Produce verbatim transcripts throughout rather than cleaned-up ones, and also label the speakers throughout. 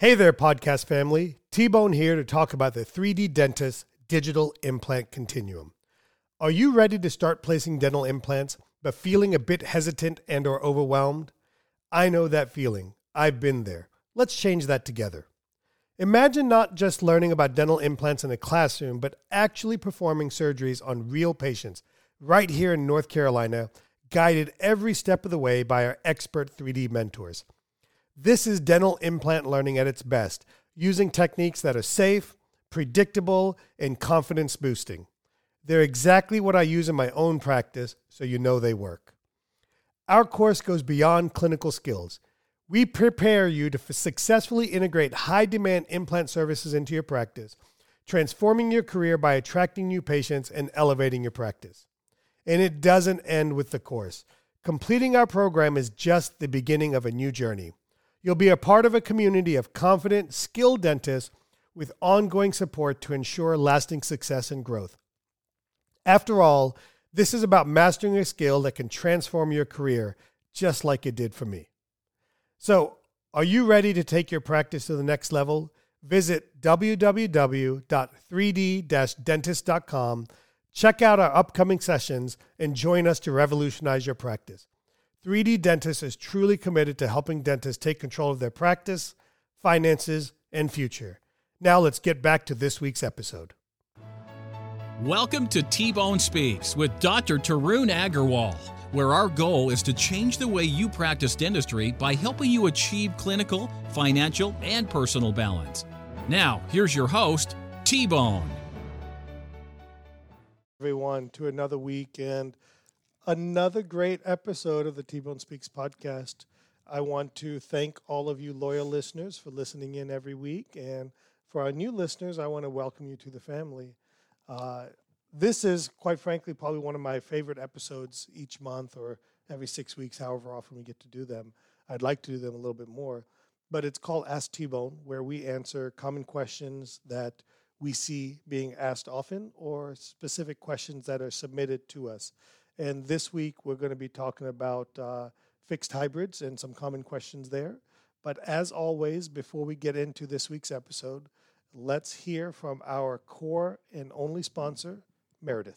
Speaker 1: Hey there, podcast family. T-Bone here to talk about the three D Dentist Digital Implant Continuum. Are you ready to start placing dental implants, but feeling a bit hesitant and or overwhelmed? I know that feeling. I've been there. Let's change that together. Imagine not just learning about dental implants in a classroom, but actually performing surgeries on real patients right here in North Carolina, guided every step of the way by our expert three D mentors. This is dental implant learning at its best, using techniques that are safe, predictable, and confidence boosting. They're exactly what I use in my own practice, so you know they work. Our course goes beyond clinical skills. We prepare you to f- successfully integrate high-demand implant services into your practice, transforming your career by attracting new patients and elevating your practice. And it doesn't end with the course. Completing our program is just the beginning of a new journey. You'll be a part of a community of confident, skilled dentists with ongoing support to ensure lasting success and growth. After all, this is about mastering a skill that can transform your career, just like it did for me. So, are you ready to take your practice to the next level? Visit w w w dot three d dash dentist dot com, check out our upcoming sessions, and join us to revolutionize your practice. three D Dentist is truly committed to helping dentists take control of their practice, finances, and future. Now let's get back to this week's episode.
Speaker 2: Welcome to T-Bone Speaks with Doctor Tarun Agarwal, where our goal is to change the way you practice dentistry by helping you achieve clinical, financial, and personal balance. Now, here's your host, T-Bone.
Speaker 1: Everyone, to another week and another great episode of the T-Bone Speaks podcast. I want to thank all of you loyal listeners for listening in every week. And for our new listeners, I want to welcome you to the family. Uh, this is, quite frankly, probably one of my favorite episodes each month or every six weeks, however often we get to do them. I'd like to do them a little bit more. But it's called Ask T-Bone, where we answer common questions that we see being asked often or specific questions that are submitted to us. And this week, we're going to be talking about uh, fixed hybrids and some common questions there. But as always, before we get into this week's episode, let's hear from our core and only sponsor, Meredith.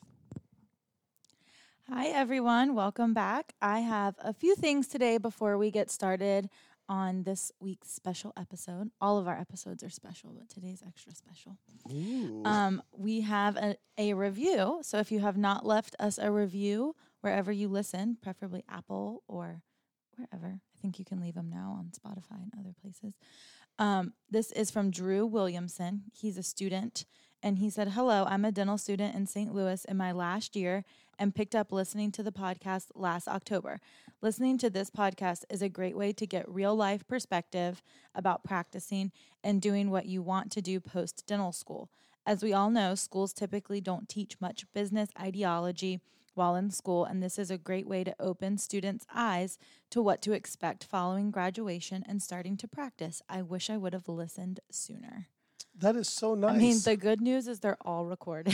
Speaker 3: Hi, everyone. Welcome back. I have a few things today before we get started on this week's special episode. All of our episodes are special, but today's extra special.
Speaker 1: Ooh.
Speaker 3: Um, we have a, a review. So if you have not left us a review wherever you listen, preferably Apple or wherever, I think you can leave them now on Spotify and other places. Um, this is from Drew Williamson. He's a student, and he said, "Hello, I'm a dental student in Saint Louis in my last year and picked up listening to the podcast last October. Listening to this podcast is a great way to get real-life perspective about practicing and doing what you want to do post-dental school. As we all know, schools typically don't teach much business ideology while in school, and this is a great way to open students' eyes to what to expect following graduation and starting to practice. I wish I would have listened sooner."
Speaker 1: That is so nice.
Speaker 3: I mean, the good news is they're all recorded.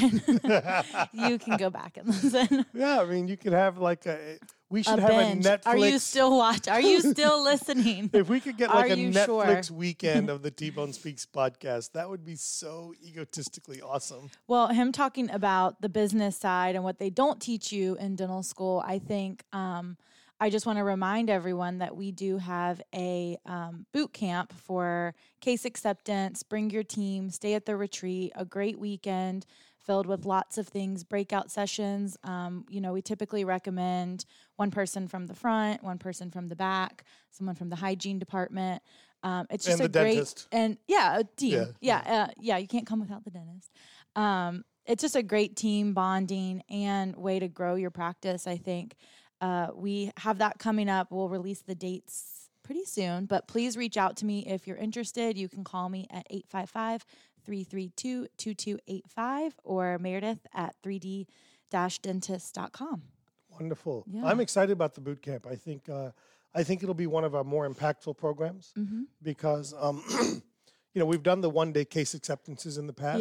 Speaker 3: You can go back and listen.
Speaker 1: Yeah, I mean, you could have like a, we should
Speaker 3: a
Speaker 1: have
Speaker 3: binge.
Speaker 1: a Netflix.
Speaker 3: Are you still watching? Are you still listening?
Speaker 1: If we could get like
Speaker 3: Are
Speaker 1: a
Speaker 3: you
Speaker 1: Netflix
Speaker 3: sure?
Speaker 1: weekend of the T-Bone Speaks podcast, that would be so egotistically awesome.
Speaker 3: Well, him talking about the business side and what they don't teach you in dental school, I think um, I just want to remind everyone that we do have a um, boot camp for case acceptance, bring your team, stay at the retreat, a great weekend filled with lots of things, breakout sessions. Um, you know, we typically recommend one person from the front, one person from the back, someone from the hygiene department. Um, it's just
Speaker 1: And
Speaker 3: a
Speaker 1: the
Speaker 3: great,
Speaker 1: dentist.
Speaker 3: and yeah, a team.
Speaker 1: Yeah.
Speaker 3: Yeah. Yeah, uh, yeah, you can't come without the dentist. Um, it's just a great team bonding and way to grow your practice, I think. Uh, we have that coming up. We'll release the dates pretty soon, but please reach out to me if you're interested. You can call me at eight five five, three three two, two two eight five or Meredith at three d dash dentist dot com.
Speaker 1: Wonderful.
Speaker 3: Yeah.
Speaker 1: I'm excited about the boot camp. I think uh, I think it'll be one of our more impactful programs
Speaker 3: Mm-hmm.
Speaker 1: because um, you know we've done the one day case acceptances in the past,
Speaker 3: Yeah.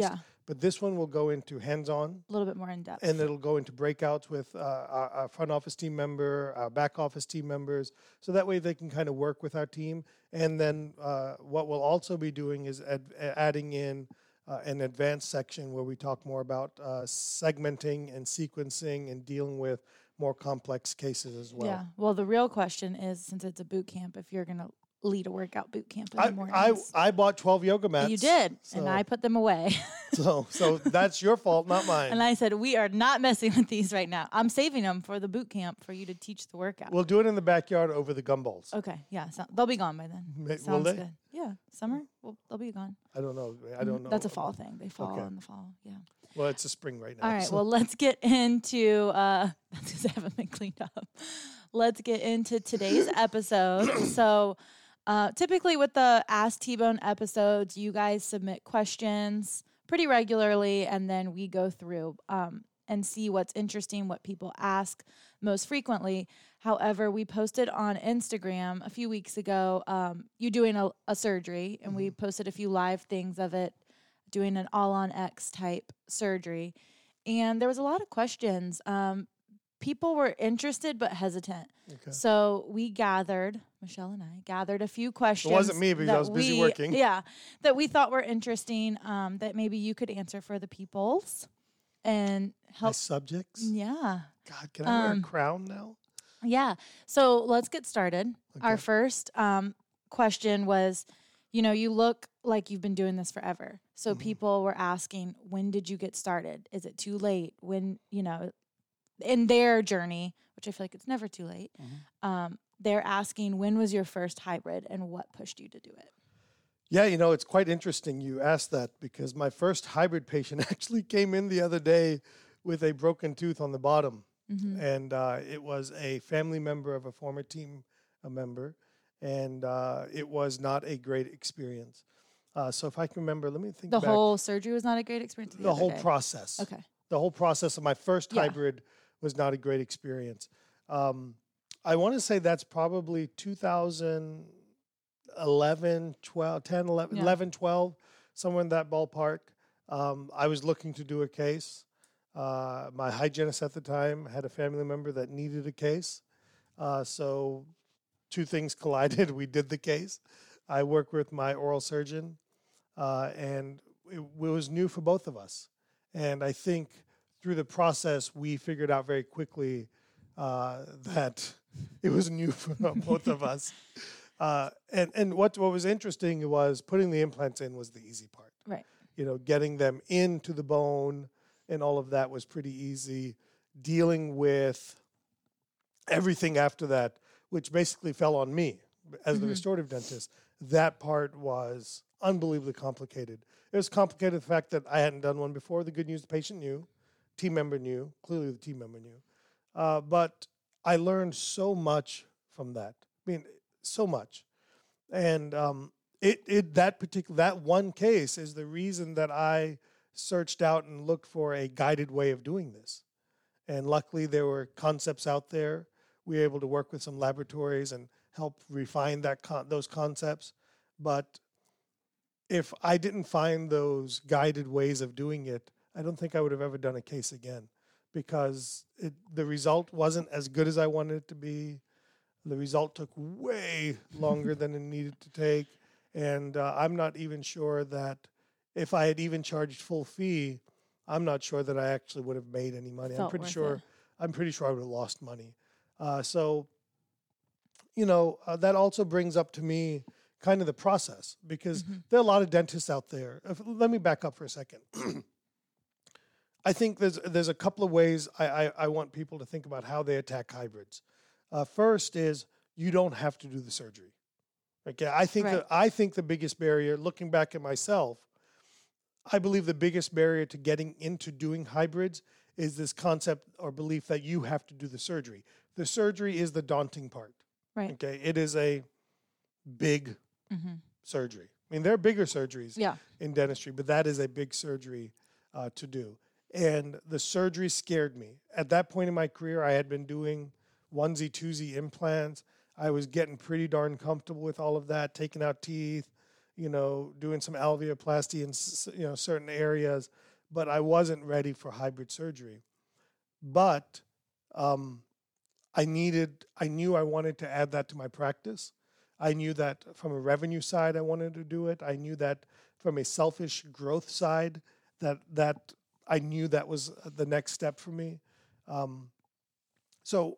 Speaker 1: But this one will go into hands-on.
Speaker 3: A little bit more in depth.
Speaker 1: And it'll go into breakouts with uh, our, our front office team member, our back office team members. So that way they can kind of work with our team. And then uh, what we'll also be doing is ad- adding in uh, an advanced section where we talk more about uh, segmenting and sequencing and dealing with more complex cases as well.
Speaker 3: Yeah. Well, the real question is, since it's a boot camp, if you're going to lead a workout boot camp in
Speaker 1: I,
Speaker 3: the mornings.
Speaker 1: I, I bought twelve yoga mats.
Speaker 3: You did,
Speaker 1: so,
Speaker 3: and I put them away.
Speaker 1: so so that's your fault, not mine.
Speaker 3: And I said, we are not messing with these right now. I'm saving them for the boot camp for you to teach the workout.
Speaker 1: We'll do it in the backyard over the gumballs.
Speaker 3: Okay, yeah. So they'll be gone by then.
Speaker 1: May,
Speaker 3: Sounds
Speaker 1: will they?
Speaker 3: good. Yeah, summer, well, they'll be gone.
Speaker 1: I don't know. I don't know.
Speaker 3: That's a fall thing. They fall
Speaker 1: Okay.
Speaker 3: in the fall, yeah.
Speaker 1: Well, it's a spring right now.
Speaker 3: All right,
Speaker 1: so-
Speaker 3: well, let's get into, uh, that's because I haven't been cleaned up. Let's get into today's episode. So uh, typically with the Ask T-Bone episodes, you guys submit questions pretty regularly, and then we go through um, and see what's interesting, what people ask most frequently. However, we posted on Instagram a few weeks ago, um, you doing a, a surgery, and mm-hmm. we posted a few live things of it, doing an all-on-X type surgery. And there was a lot of questions. Um, people were interested but hesitant. Okay. So we gathered, Michelle and I, gathered a few questions.
Speaker 1: It wasn't me because I was busy
Speaker 3: we,
Speaker 1: working.
Speaker 3: Yeah, that we thought were interesting, um, that maybe you could answer for the peoples and help.
Speaker 1: My subjects?
Speaker 3: Yeah.
Speaker 1: God, can I wear
Speaker 3: Um,
Speaker 1: a crown now?
Speaker 3: Yeah. So let's get started.
Speaker 1: Okay.
Speaker 3: Our first um, question was, you know, you look like you've been doing this forever. So
Speaker 1: Mm-hmm.
Speaker 3: people were asking, when did you get started? Is it too late? When, you know, in their journey, which I feel like it's never too late,
Speaker 1: Mm-hmm.
Speaker 3: um, they're asking, when was your first hybrid and what pushed you to do it?
Speaker 1: Yeah, you know, it's quite interesting you asked that because my first hybrid patient actually came in the other day with a broken tooth on the bottom.
Speaker 3: Mm-hmm.
Speaker 1: And uh, it was a family member of a former team a member, and uh, it was not a great experience. Uh, so if I can remember, let me think
Speaker 3: The
Speaker 1: back.
Speaker 3: whole surgery was not a great experience?
Speaker 1: The, the whole day. process.
Speaker 3: Okay.
Speaker 1: The whole process of my first
Speaker 3: Yeah.
Speaker 1: hybrid was not a great experience. Um, I want to say that's probably two thousand eleven, twelve, ten, eleven,
Speaker 3: Yeah.
Speaker 1: eleven, twelve, somewhere in that ballpark. Um, I was looking to do a case. Uh, my hygienist at the time had a family member that needed a case. Uh, so two things collided. We did the case. I worked with my oral surgeon, uh, and it, it was new for both of us. And I think through the process, we figured out very quickly uh, that it was new for both of us. Uh, and and what, what was interesting was putting the implants in was the easy part.
Speaker 3: Right.
Speaker 1: You know, getting them into the bone and all of that was pretty easy. Dealing with everything after that, which basically fell on me as
Speaker 3: Mm-hmm.
Speaker 1: the restorative dentist, that part was unbelievably complicated. It was complicated the fact that I hadn't done one before. The good news, the patient knew, team member knew, clearly the team member knew. Uh, but I learned so much from that. I mean, so much. And um, it, it that particular, that one case is the reason that I searched out and looked for a guided way of doing this. And luckily there were concepts out there. We were able to work with some laboratories and help refine that con- those concepts. But if I didn't find those guided ways of doing it, I don't think I would have ever done a case again because it, the result wasn't as good as I wanted it to be. The result took way longer than it needed to take. And uh, I'm not even sure that if I had even charged full fee, I'm not sure that I actually would have made any money.
Speaker 3: Felt
Speaker 1: I'm pretty
Speaker 3: worth
Speaker 1: sure
Speaker 3: it.
Speaker 1: I'm pretty sure I would have lost money. Uh, so, you know, uh, that also brings up to me kind of the process because
Speaker 3: Mm-hmm.
Speaker 1: there are a lot of dentists out there. If, let me back up for a second. I think there's there's a couple of ways I, I, I want people to think about how they attack hybrids. Uh, first is you don't have to do the surgery. Okay, I think
Speaker 3: Right.
Speaker 1: that I think the biggest barrier, looking back at myself, I believe the biggest barrier to getting into doing hybrids is this concept or belief that you have to do the surgery. The surgery is the daunting part.
Speaker 3: Right.
Speaker 1: Okay, it is a big
Speaker 3: Mm-hmm.
Speaker 1: surgery. I mean, there are bigger surgeries
Speaker 3: Yeah.
Speaker 1: in dentistry, but that is a big surgery uh, to do. And the surgery scared me. At that point in my career, I had been doing onesie, twosie implants. I was getting pretty darn comfortable with all of that, taking out teeth, you know, doing some alveoplasty in s- you know certain areas. but I wasn't ready for hybrid surgery. But um, I needed, I knew I wanted to add that to my practice. I knew that from a revenue side, I wanted to do it. I knew that from a selfish growth side, that that I knew that was the next step for me. Um, so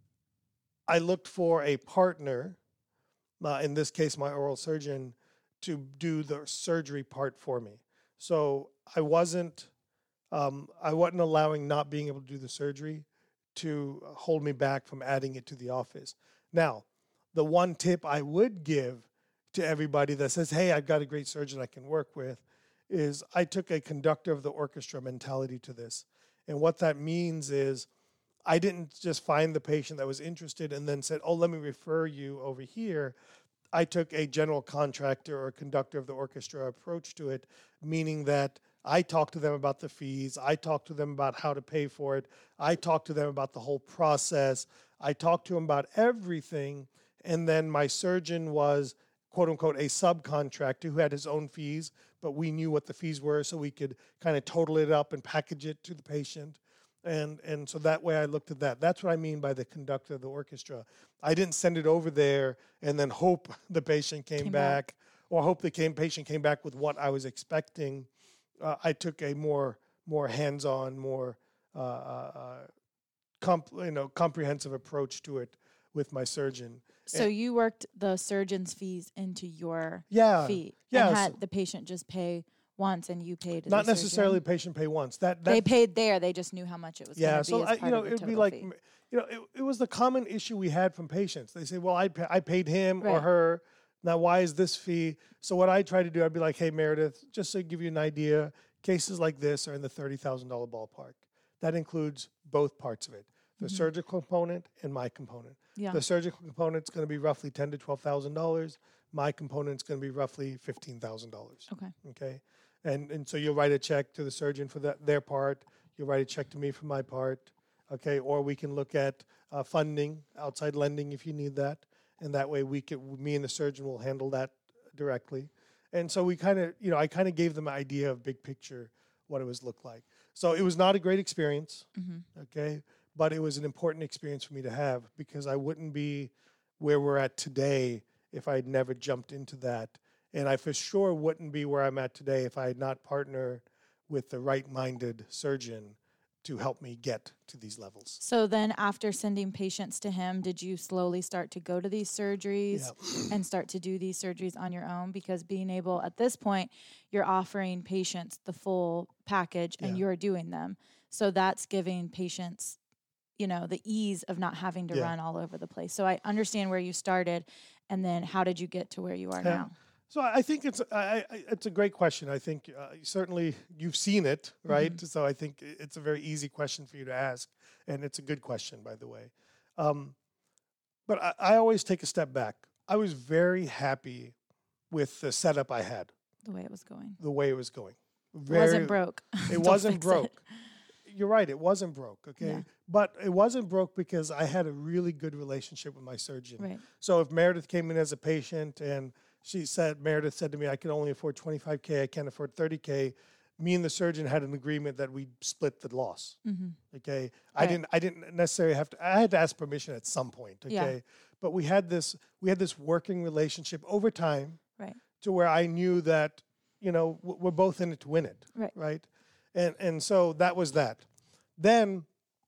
Speaker 1: I looked for a partner, uh, in this case, my oral surgeon, to do the surgery part for me. So I wasn't, um, I wasn't allowing not being able to do the surgery to hold me back from adding it to the office. Now, the one tip I would give to everybody that says, hey, I've got a great surgeon I can work with, is I took a conductor of the orchestra mentality to this. And what that means is I didn't just find the patient that was interested and then said, oh, let me refer you over here. I took a general contractor or conductor of the orchestra approach to it, meaning that I talked to them about the fees. I talked to them about how to pay for it. I talked to them about the whole process. I talked to them about everything. And then my surgeon was, quote unquote, a subcontractor who had his own fees, but we knew what the fees were, so we could kind of total it up and package it to the patient. And and so that way I looked at that. That's what I mean by the conductor of the orchestra. I didn't send it over there and then hope the patient came, came back, back or hope the came, patient came back with what I was expecting. Uh, I took a more more hands-on, more uh, uh, comp, you know, comprehensive approach to it with my surgeon.
Speaker 3: So
Speaker 1: and,
Speaker 3: you worked the surgeon's fees into your
Speaker 1: yeah,
Speaker 3: fee
Speaker 1: yeah,
Speaker 3: and had
Speaker 1: so,
Speaker 3: the patient just pay once and you paid.
Speaker 1: Not
Speaker 3: the
Speaker 1: necessarily
Speaker 3: surgeon?
Speaker 1: patient pay once. That, that
Speaker 3: they paid there. They just knew how much it was.
Speaker 1: Yeah,
Speaker 3: gonna
Speaker 1: so
Speaker 3: be as
Speaker 1: I,
Speaker 3: part
Speaker 1: you know,
Speaker 3: of the
Speaker 1: it would be
Speaker 3: total
Speaker 1: like,
Speaker 3: fee.
Speaker 1: you know, it, it was the common issue we had from patients. They say, well, I pay, I paid him
Speaker 3: Right.
Speaker 1: or her. Now, why is this fee? So what I try to do, I'd be like, hey, Meredith, just to give you an idea, cases like this are in the thirty thousand dollars ballpark. That includes both parts of it, the
Speaker 3: Mm-hmm.
Speaker 1: surgical component and my component.
Speaker 3: Yeah.
Speaker 1: The surgical component is going to be roughly ten thousand to twelve thousand dollars. My component is going to be roughly fifteen thousand dollars.
Speaker 3: Okay.
Speaker 1: Okay. And and so you'll write a check to the surgeon for that, their part. You'll write a check to me for my part. Okay. Or we can look at uh, funding, outside lending if you need that. And that way we can, me and the surgeon will handle that directly. And so we kind of, you know, I kind of gave them an idea of big picture, what it was look like. So it was not a great experience.
Speaker 3: Mm-hmm.
Speaker 1: Okay. But it was an important experience for me to have because I wouldn't be where we're at today if I had never jumped into that. And I for sure wouldn't be where I'm at today if I had not partnered with the right-minded surgeon to help me get to these levels.
Speaker 3: So then after sending patients to him, did you slowly start to go to these surgeries
Speaker 1: Yeah.
Speaker 3: and start to do these surgeries on your own? Because being able, at this point, you're offering patients the full package and
Speaker 1: Yeah.
Speaker 3: you're doing them. So that's giving patients, you know, the ease of not having to
Speaker 1: Yeah.
Speaker 3: run all over the place. So I understand where you started, and then how did you get to where you are
Speaker 1: Yeah.
Speaker 3: now?
Speaker 1: So I think it's I, I, it's a great question. I think uh, certainly you've seen it, right?
Speaker 3: Mm-hmm.
Speaker 1: So I think it's a very easy question for you to ask, and it's a good question, by the way. Um, but I, I always take a step back. I was very happy with the setup I had,
Speaker 3: The way it was going.
Speaker 1: the way it was going.
Speaker 3: It
Speaker 1: Very,
Speaker 3: wasn't broke.
Speaker 1: It
Speaker 3: Don't
Speaker 1: wasn't
Speaker 3: fix
Speaker 1: broke.
Speaker 3: it.
Speaker 1: You're right. It wasn't broke. Okay.
Speaker 3: Yeah.
Speaker 1: But it wasn't broke because I had a really good relationship with my surgeon.
Speaker 3: Right.
Speaker 1: So if Meredith came in as a patient and she said, Meredith said to me, I can only afford twenty-five K, I can't afford thirty K. Me and the surgeon had an agreement that we split the loss.
Speaker 3: Mm-hmm.
Speaker 1: Okay. I
Speaker 3: Right.
Speaker 1: didn't I didn't necessarily have to I had to ask permission at some point. Okay.
Speaker 3: Yeah.
Speaker 1: But we had this we had this working relationship over time
Speaker 3: Right.
Speaker 1: to where I knew that, you know, w- we're both in it to win it.
Speaker 3: Right.
Speaker 1: Right. And and so that was that. Then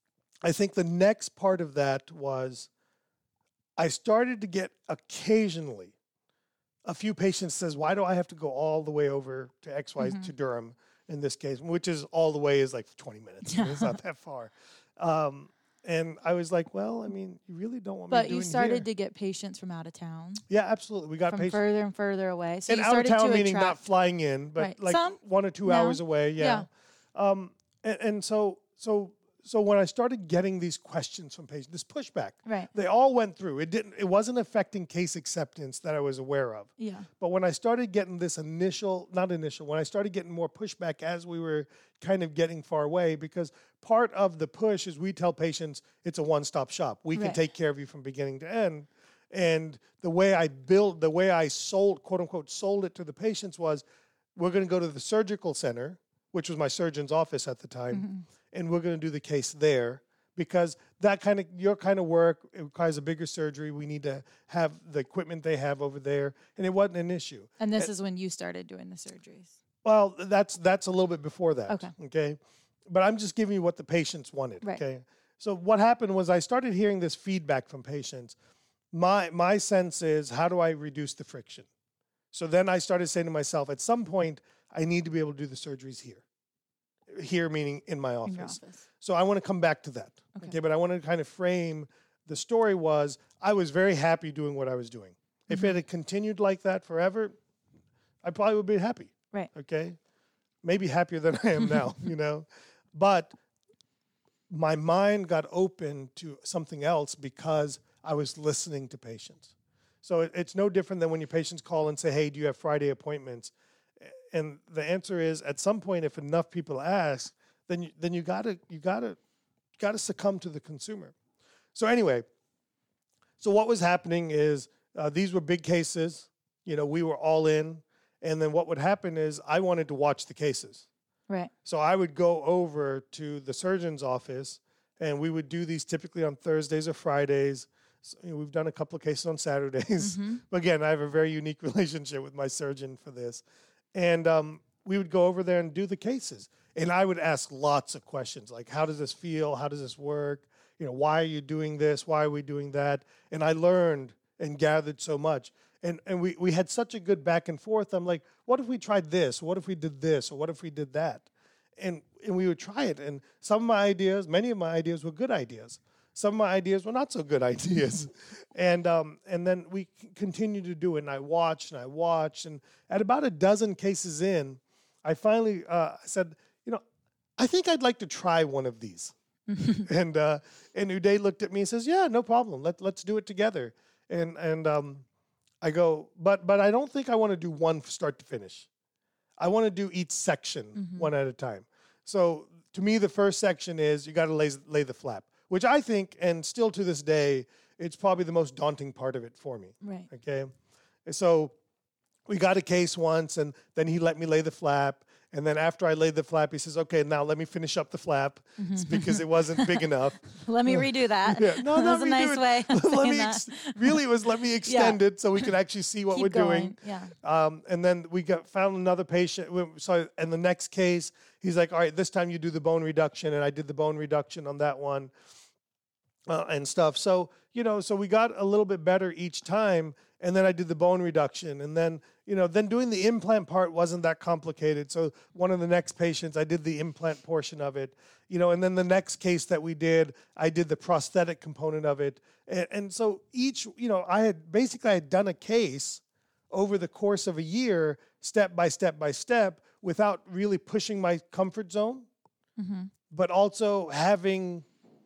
Speaker 1: I think the next part of that was I started to get occasionally a few patients says, why do I have to go all the way over to X Y
Speaker 3: Mhm.
Speaker 1: to Durham in this case, which is all the way is like twenty minutes. I mean, it's not that far. Um, and I was like, well, I mean, you really don't want me
Speaker 3: But
Speaker 1: doing
Speaker 3: you started
Speaker 1: here.
Speaker 3: to get patients from out of town,
Speaker 1: Yeah, absolutely. We got
Speaker 3: from
Speaker 1: patients.
Speaker 3: further and further away. So
Speaker 1: And
Speaker 3: you
Speaker 1: out of
Speaker 3: started
Speaker 1: town
Speaker 3: to
Speaker 1: meaning not
Speaker 3: attract.
Speaker 1: flying in, but
Speaker 3: Right.
Speaker 1: like
Speaker 3: Some?
Speaker 1: one or two
Speaker 3: No.
Speaker 1: hours away. Yeah.
Speaker 3: Yeah.
Speaker 1: Um, and, and so so so when I started getting these questions from patients, this pushback,
Speaker 3: Right.
Speaker 1: they all went through. It didn't. It wasn't affecting case acceptance that I was aware of.
Speaker 3: Yeah.
Speaker 1: But when I started getting this initial, not initial, when I started getting more pushback as we were kind of getting far away, because part of the push is we tell patients it's a one-stop shop. We can
Speaker 3: Right.
Speaker 1: take care of you from beginning to end. And the way I built, the way I sold, quote unquote, sold it to the patients was, we're going to go to the surgical center, which was my surgeon's office at the time,
Speaker 3: Mm-hmm.
Speaker 1: and we're going to do the case there because that kind of your kind of work it requires a bigger surgery. We need to have the equipment they have over there, and it wasn't an issue.
Speaker 3: And this is when you started doing the surgeries.
Speaker 1: Well, that's that's a little bit before that.
Speaker 3: Okay.
Speaker 1: Okay. But I'm just giving you what the patients wanted.
Speaker 3: Right.
Speaker 1: Okay. So what happened was I started hearing this feedback from patients. My my sense is, how do I reduce the friction? So then I started saying to myself, at some point, I need to be able to do the surgeries here. Here meaning in my office.
Speaker 3: In your office.
Speaker 1: So I want to come back to that.
Speaker 3: Okay.
Speaker 1: Okay. But I want to kind of frame the story was I was very happy doing what I was doing. Mm-hmm. If it had continued like that forever, I probably would be happy.
Speaker 3: Right.
Speaker 1: Okay. Maybe happier than I am now, you know. But my mind got open to something else because I was listening to patients. So it, it's no different than when your patients call and say, hey, do you have Friday appointments? And the answer is, at some point, if enough people ask, then you, then you gotta you gotta gotta succumb to the consumer. So anyway, so what was happening is uh, these were big cases. You know, we were all in, and then what would happen is I wanted to watch the cases.
Speaker 3: Right.
Speaker 1: So I would go over to the surgeon's office, and we would do these typically on Thursdays or Fridays. So, you know, we've done a couple of cases on Saturdays.
Speaker 3: Mm-hmm.
Speaker 1: But again, I have a very unique relationship with my surgeon for this. And um, we would go over there and do the cases. And I would ask lots of questions, like, how does this feel? How does this work? You know, why are you doing this? Why are we doing that? And I learned and gathered so much. And and we, we had such a good back and forth. I'm like, what if we tried this? What if we did this? Or what if we did that? And and we would try it. And some of my ideas, many of my ideas were good ideas. Some of my ideas were not so good ideas. and um, and then we c- continued to do it. And I watched and I watched. And at about a dozen cases in, I finally uh, said, you know, I think I'd like to try one of these. and uh, and Uday looked at me and says, yeah, no problem. Let, let's do it together. And and um, I go, but but I don't think I want to do one start to finish. I want to do each section
Speaker 3: Mm-hmm.
Speaker 1: one at a time. So to me, the first section is you got to lay, lay the flap, which I think, and still to this day, it's probably the most daunting part of it for me.
Speaker 3: Right.
Speaker 1: Okay. So we got a case once, and then he let me lay the flap. And then after I laid the flap, he says, okay, now let me finish up the flap. It's because it wasn't big enough.
Speaker 3: Let me redo that.
Speaker 1: Yeah. No,
Speaker 3: that
Speaker 1: not
Speaker 3: was a
Speaker 1: redo
Speaker 3: nice
Speaker 1: it.
Speaker 3: way of
Speaker 1: let
Speaker 3: saying
Speaker 1: me
Speaker 3: that.
Speaker 1: ex- really, it was let me extend it so we could actually see what
Speaker 3: Keep
Speaker 1: we're
Speaker 3: going.
Speaker 1: doing.
Speaker 3: Yeah.
Speaker 1: Um, and then we got found another patient. We- So in the next case, he's like, all right, this time you do the bone reduction. And I did the bone reduction on that one uh, and stuff. So, you know, so we got a little bit better each time. And then I did the bone reduction. And then, you know, then doing the implant part wasn't that complicated. So one of the next patients, I did the implant portion of it, you know, and then the next case that we did, I did the prosthetic component of it. And, and so each, you know, I had basically I had done a case over the course of a year, step by step by step, without really pushing my comfort zone,
Speaker 3: Mm-hmm.
Speaker 1: but also having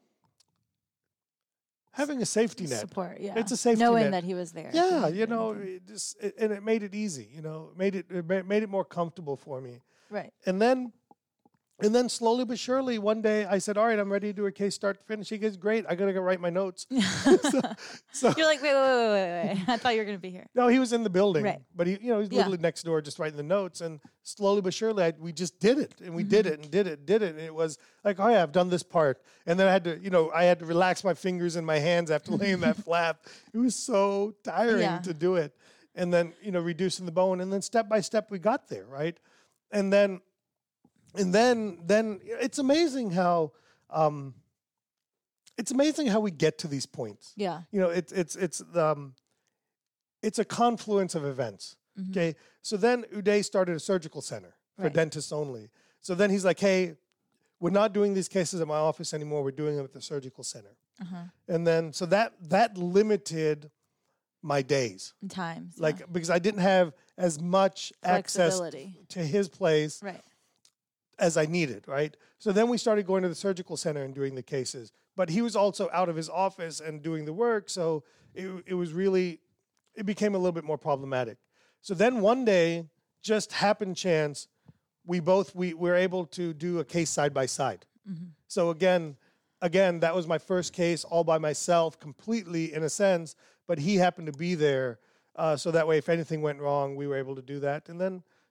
Speaker 1: having a safety net.
Speaker 3: Support. Yeah.
Speaker 1: It's a safety
Speaker 3: Knowing
Speaker 1: net.
Speaker 3: that he was there.
Speaker 1: Yeah,
Speaker 3: if
Speaker 1: you
Speaker 3: did
Speaker 1: know,
Speaker 3: anything.
Speaker 1: it just it, and it made it easy. You know, made it it ma- made it more comfortable for me.
Speaker 3: Right.
Speaker 1: And then, and then slowly but surely, one day I said, "All right, I'm ready to do a case start to finish." He goes, "Great, I gotta go write my notes." so, so
Speaker 3: You're like, wait, wait, wait, wait, wait. I thought you were going to be here.
Speaker 1: no, he was in the building,
Speaker 3: Right.
Speaker 1: but he, you know, he's
Speaker 3: Yeah.
Speaker 1: literally next door, just writing the notes. And slowly but surely, I, we just did it, and we did
Speaker 3: Mm-hmm.
Speaker 1: it, and did it, did it. And it was like, oh yeah, I've done this part, and then I had to, you know, I had to relax my fingers and my hands after laying that flap. It was so tiring
Speaker 3: Yeah.
Speaker 1: to do it, and then you know, reducing the bone, and then step by step, we got there, right? And then, and then, then it's amazing how. Um, It's amazing how we get to these points.
Speaker 3: Yeah.
Speaker 1: You know, it's it's it's um, it's a confluence of events.
Speaker 3: Mhm.
Speaker 1: Okay, so then Uday started a surgical center for
Speaker 3: Right.
Speaker 1: dentists only. So then he's like, "Hey, we're not doing these cases at my office anymore. We're doing them at the surgical center."
Speaker 3: Uh-huh.
Speaker 1: And then so that that limited my days,
Speaker 3: In times.
Speaker 1: like
Speaker 3: yeah.
Speaker 1: because I didn't have as much access
Speaker 3: Flexibility.
Speaker 1: to his place
Speaker 3: Right.
Speaker 1: as I needed, right? So then we started going to the surgical center and doing the cases. But he was also out of his office and doing the work, so it, it was really, it became a little bit more problematic. So then one day, just happen chance, we both, we were able to do a case side by side.
Speaker 3: Mm-hmm.
Speaker 1: So again, again, that was my first case all by myself, completely in a sense, but he happened to be there. Uh, so that way, if anything went wrong, we were able to do that. And then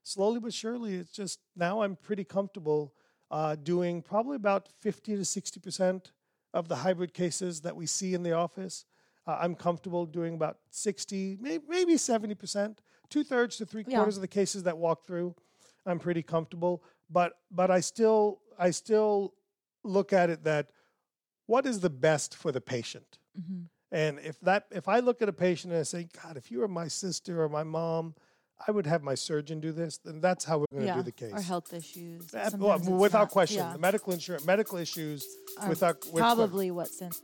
Speaker 1: slowly but surely, it's just now I'm pretty comfortable uh, doing probably about fifty to sixty percent of the hybrid cases that we see in the office. Uh, I'm comfortable doing about sixty, maybe, maybe seventy percent, two thirds to three quarters
Speaker 3: Yeah.
Speaker 1: of the cases that walk through. I'm pretty comfortable, but but I still I still look at it that what is the best for the patient?
Speaker 3: Mm-hmm.
Speaker 1: And if that if I look at a patient and I say, God, if you were my sister or my mom, I would have my surgeon do this, then that's how we're going to
Speaker 3: Yeah.
Speaker 1: do the case.
Speaker 3: Or health issues.
Speaker 1: Uh,
Speaker 3: Sometimes
Speaker 1: well,
Speaker 3: it's
Speaker 1: without
Speaker 3: not-
Speaker 1: question,
Speaker 3: yeah.
Speaker 1: the medical insurance, medical issues,
Speaker 3: Are
Speaker 1: without with,
Speaker 3: probably what sent.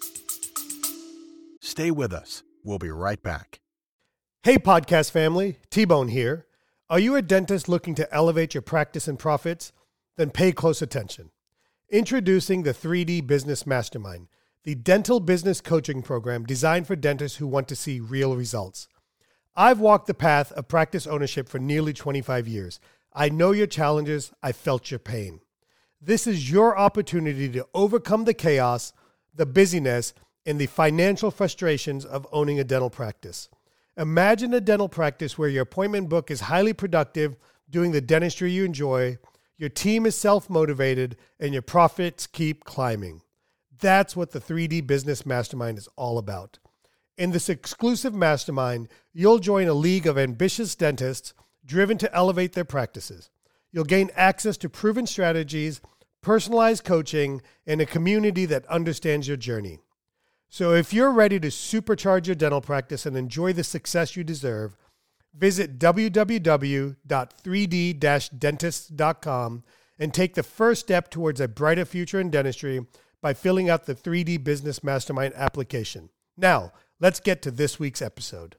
Speaker 4: Stay with us. We'll be right back.
Speaker 1: Hey, podcast family, T-Bone here. Are you a dentist looking to elevate your practice and profits? Then pay close attention. Introducing the three D Business Mastermind, the dental business coaching program designed for dentists who want to see real results. I've walked the path of practice ownership for nearly twenty-five years. I know your challenges. I felt your pain. This is your opportunity to overcome the chaos, the busyness, and the financial frustrations of owning a dental practice. Imagine a dental practice where your appointment book is highly productive, doing the dentistry you enjoy, your team is self-motivated, and your profits keep climbing. That's what the three D Business Mastermind is all about. In this exclusive mastermind, you'll join a league of ambitious dentists driven to elevate their practices. You'll gain access to proven strategies, personalized coaching, and a community that understands your journey. So if you're ready to supercharge your dental practice and enjoy the success you deserve, visit w w w dot three d dash dentist dot com and take the first step towards a brighter future in dentistry by filling out the three D Business Mastermind application. Now, let's get to this week's episode.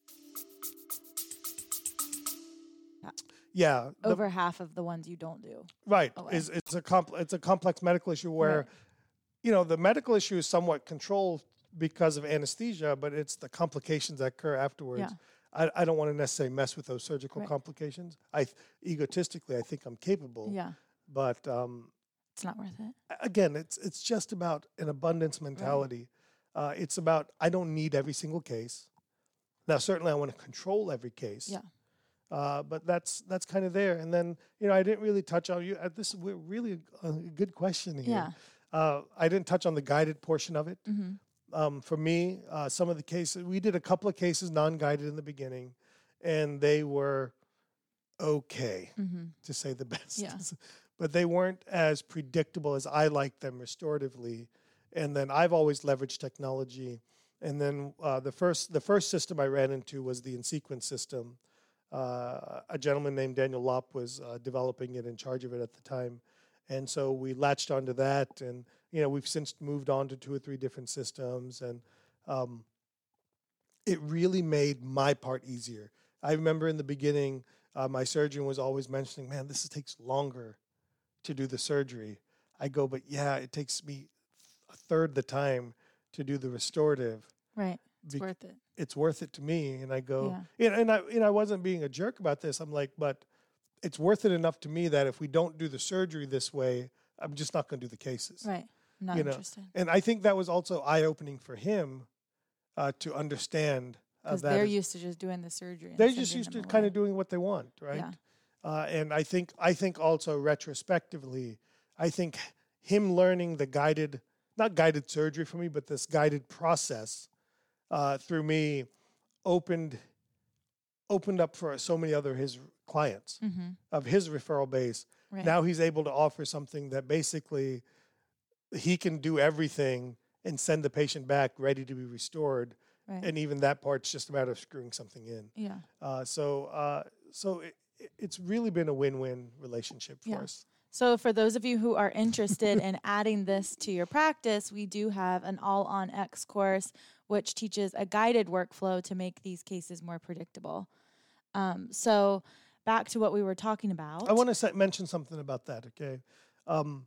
Speaker 1: Yeah, the-
Speaker 3: Over half of the ones you don't do.
Speaker 1: right.
Speaker 3: away.
Speaker 1: Is it's a compl- it's a complex medical issue where,
Speaker 3: Right.
Speaker 1: you know, the medical issue is somewhat controlled because of anesthesia, but it's the complications that occur afterwards.
Speaker 3: Yeah.
Speaker 1: I, I don't want to necessarily mess with those surgical
Speaker 3: Right.
Speaker 1: complications. I egotistically, I think I'm capable,
Speaker 3: Yeah.
Speaker 1: but um,
Speaker 3: It's not worth it.
Speaker 1: again, it's it's just about an abundance mentality. Uh, it's about I don't need every single case. Now, certainly, I want to control every case.
Speaker 3: Yeah.
Speaker 1: Uh, but that's that's kind of there. And then you know, I didn't really touch on you. Uh, this is we're really a, a good question here.
Speaker 3: Yeah.
Speaker 1: Uh, I didn't touch on the guided portion of it.
Speaker 3: Mm-hmm.
Speaker 1: Um, for me, uh, some of the cases we did a couple of cases non-guided in the beginning, and they were okay
Speaker 3: Mm-hmm.
Speaker 1: to say the best.
Speaker 3: Yeah.
Speaker 1: But they weren't as predictable as I like them restoratively. And then I've always leveraged technology. And then uh, the first the first system I ran into was the InSequence system. Uh, a gentleman named Daniel Lopp was uh, developing it, in charge of it at the time. And so we latched onto that. And, you know, we've since moved on to two or three different systems. And um, it really made my part easier. I remember in the beginning, uh, my surgeon was always mentioning, man, this takes longer to do the surgery. I go, but yeah, it takes me a third the time to do the restorative.
Speaker 3: Right. It's
Speaker 1: Bec-
Speaker 3: worth it.
Speaker 1: It's worth it to me. And I go,
Speaker 3: Yeah.
Speaker 1: you know, and I, you know, I wasn't being a jerk about this. I'm like, but it's worth it enough to me that if we don't do the surgery this way, I'm just not going to do the cases.
Speaker 3: Right. I'm not
Speaker 1: you know,
Speaker 3: interested.
Speaker 1: And I think that was also eye-opening for him uh, to understand uh,
Speaker 3: Because
Speaker 1: that.
Speaker 3: they're
Speaker 1: is-
Speaker 3: used to just doing the surgery. and
Speaker 1: they're just
Speaker 3: sending
Speaker 1: used to
Speaker 3: them
Speaker 1: kind
Speaker 3: away.
Speaker 1: of doing what they want, right?
Speaker 3: Yeah.
Speaker 1: Uh, and I think I think also retrospectively, I think him learning the guided, not guided surgery for me, but this guided process uh, through me opened opened up for so many other his clients
Speaker 3: Mm-hmm.
Speaker 1: of his referral base.
Speaker 3: Right.
Speaker 1: Now he's able to offer something that basically he can do everything and send the patient back ready to be restored.
Speaker 3: right.
Speaker 1: And even that part's just a matter of screwing something in.
Speaker 3: yeah.
Speaker 1: Uh, so uh, so it, it's really been a win-win relationship for
Speaker 3: Yeah.
Speaker 1: us.
Speaker 3: So for those of you who are interested in adding this to your practice, we do have an All on X course, which teaches a guided workflow to make these cases more predictable. Um, so back to what we were talking about.
Speaker 1: I want to say, mention something about that, okay? Um,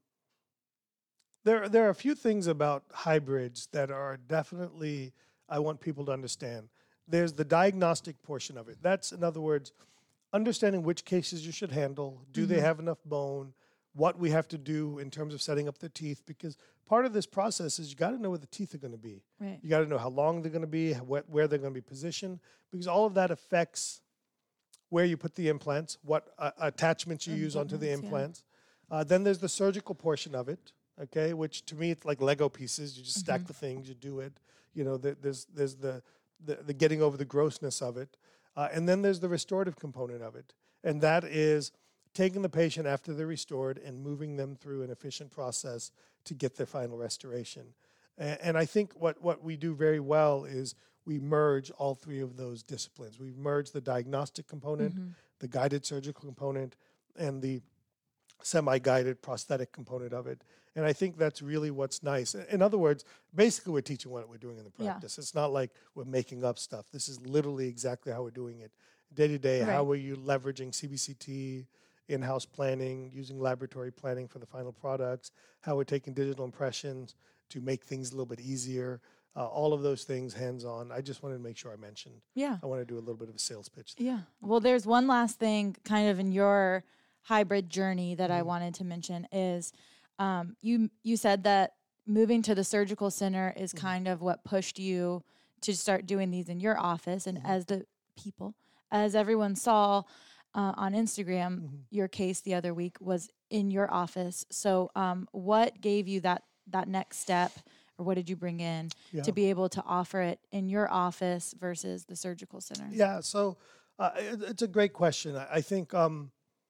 Speaker 1: there, there are a few things about hybrids that are definitely, I want people to understand. There's the diagnostic portion of it. That's, in other words, understanding which cases you should handle. Do they
Speaker 3: Mhm.
Speaker 1: have enough bone? What we have to do in terms of setting up the teeth, because part of this process is you got to know where the teeth are going to be.
Speaker 3: Right.
Speaker 1: You got to know how long they're going to be, wh- where they're going to be positioned, because all of that affects where you put the implants, what uh, attachments you use onto the implants. Yeah. Uh, then there's the surgical portion of it, okay, which to me it's like Lego pieces. You just mm-hmm. stack the things, you do it. You know, the, there's there's the, the the getting over the grossness of it, uh, and then there's the restorative component of it, and that is taking the patient after they're restored and moving them through an efficient process to get their final restoration. And, and I think what what we do very well is we merge all three of those disciplines. We merge the diagnostic component, mm-hmm. the guided surgical component, and the semi-guided prosthetic component of it. And I think that's really what's nice. In other words, basically we're teaching what we're doing in the practice. Yeah. It's not like we're making up stuff. This is literally exactly how we're doing it. Day to day, how are you leveraging C B C T, in-house planning, using laboratory planning for the final products, how we're taking digital impressions to make things a little bit easier. Uh, all of those things hands-on. I just wanted to make sure I mentioned.
Speaker 3: Yeah.
Speaker 1: I want to do a little bit of a sales pitch
Speaker 3: there. Yeah. Well, there's one last thing kind of in your hybrid journey that mm-hmm. I wanted to mention is um, you you said that moving to the surgical center is mm-hmm. kind of what pushed you to start doing these in your office. And mm-hmm. as the people, as everyone saw uh, on Instagram, mm-hmm. your case the other week was in your office. So um, what gave you that that next step? Or what did you bring in yeah. to be able to offer it in your office versus the surgical center?
Speaker 1: Yeah, so uh, it, it's a great question. I, I think um,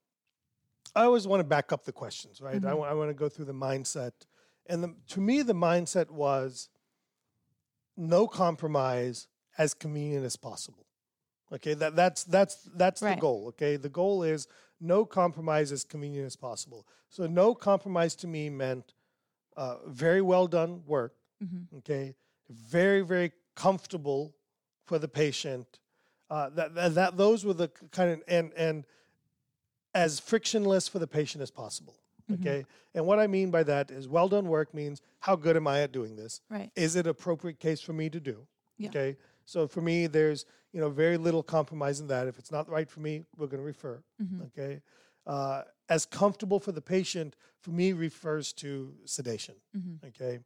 Speaker 1: I always want to back up the questions, right? Mm-hmm. I, w- I want to go through the mindset. And the, to me, the mindset was no compromise, as convenient as possible. Okay, that, that's that's that's right. the goal, okay? The goal is no compromise, as convenient as possible. So no compromise to me meant Uh, very well done work, mm-hmm. okay? Very, very comfortable for the patient. Uh, that, that that those were the kind of, and and as frictionless for the patient as possible, okay? Mm-hmm. And what I mean by that is well done work means how good am I at doing this?
Speaker 3: Right.
Speaker 1: Is it an appropriate case for me to do?
Speaker 3: Yeah.
Speaker 1: Okay? So for me, there's, you know, very little compromise in that. If it's not right for me, we're going to refer, mm-hmm. okay? Uh, as comfortable for the patient, for me, refers to sedation, mm-hmm. okay?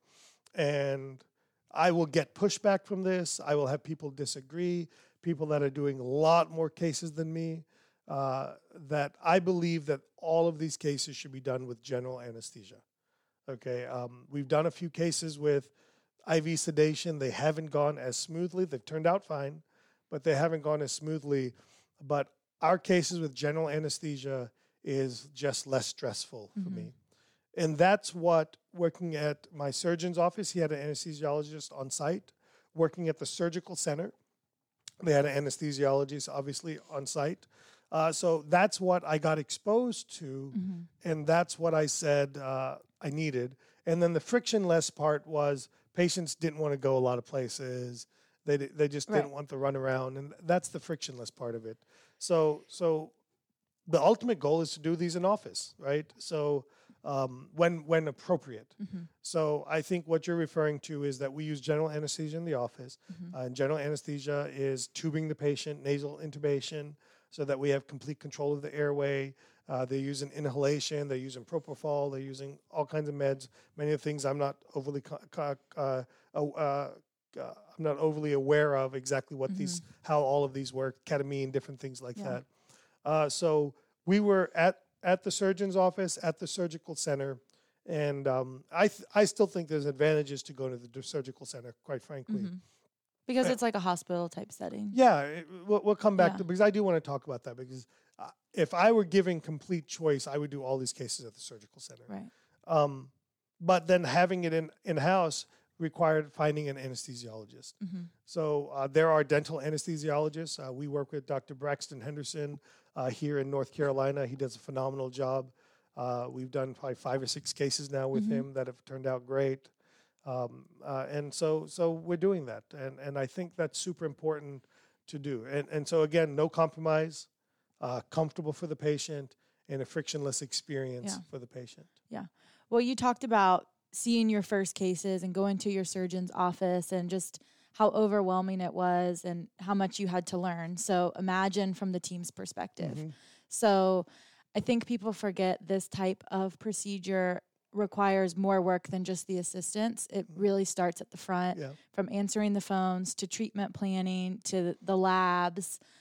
Speaker 1: And I will get pushback from this. I will have people disagree, people that are doing a lot more cases than me, uh, that I believe that all of these cases should be done with general anesthesia, okay? Um, we've done a few cases with I V sedation. They haven't gone as smoothly. They've turned out fine, but they haven't gone as smoothly. But our cases with general anesthesia is just less stressful for mm-hmm. me. And that's what, working at my surgeon's office, he had an anesthesiologist on site. Working at the surgical center, they had an anesthesiologist, obviously, on site. Uh, so that's what I got exposed to, mm-hmm. and that's what I said uh, I needed. And then the frictionless part was patients didn't want to go a lot of places. They they just didn't right. want to run around, and that's the frictionless part of it. So so. The ultimate goal is to do these in office, right? So um, when when appropriate. Mm-hmm. So I think what you're referring to is that we use general anesthesia in the office. Mm-hmm. Uh, and general anesthesia is tubing the patient, nasal intubation, so that we have complete control of the airway. Uh, they're using inhalation. They're using propofol. They're using all kinds of meds. Many of the things I'm not overly uh, uh, uh, I'm not overly aware of exactly what mm-hmm. these, how all of these work, ketamine, different things like yeah. that. Uh, so we were at, at the surgeon's office, at the surgical center, and um, I th- I still think there's advantages to going to the surgical center, quite frankly.
Speaker 3: Mm-hmm. Because uh, it's like a hospital type setting.
Speaker 1: Yeah, it, we'll, we'll come back
Speaker 3: yeah.
Speaker 1: to, because I do want to talk about that, because uh, if I were giving complete choice, I would do all these cases at the surgical center.
Speaker 3: Right.
Speaker 1: Um, but then having it in, in-house required finding an anesthesiologist. Mm-hmm. So uh, there are dental anesthesiologists. Uh, we work with Doctor Braxton Henderson uh, here in North Carolina. He does a phenomenal job. Uh, we've done probably five or six cases now with mm-hmm. him that have turned out great. Um, uh, and so so we're doing that. And, and I think that's super important to do. And, and so, again, no compromise, uh, comfortable for the patient, and a frictionless experience yeah. for the patient.
Speaker 3: Yeah. Well, you talked about seeing your first cases and going to your surgeon's office and just how overwhelming it was and how much you had to learn. So imagine from the team's perspective. Mm-hmm. So I think people forget this type of procedure requires more work than just the assistants. It really starts at the front, yeah. from answering the phones to treatment planning to the labs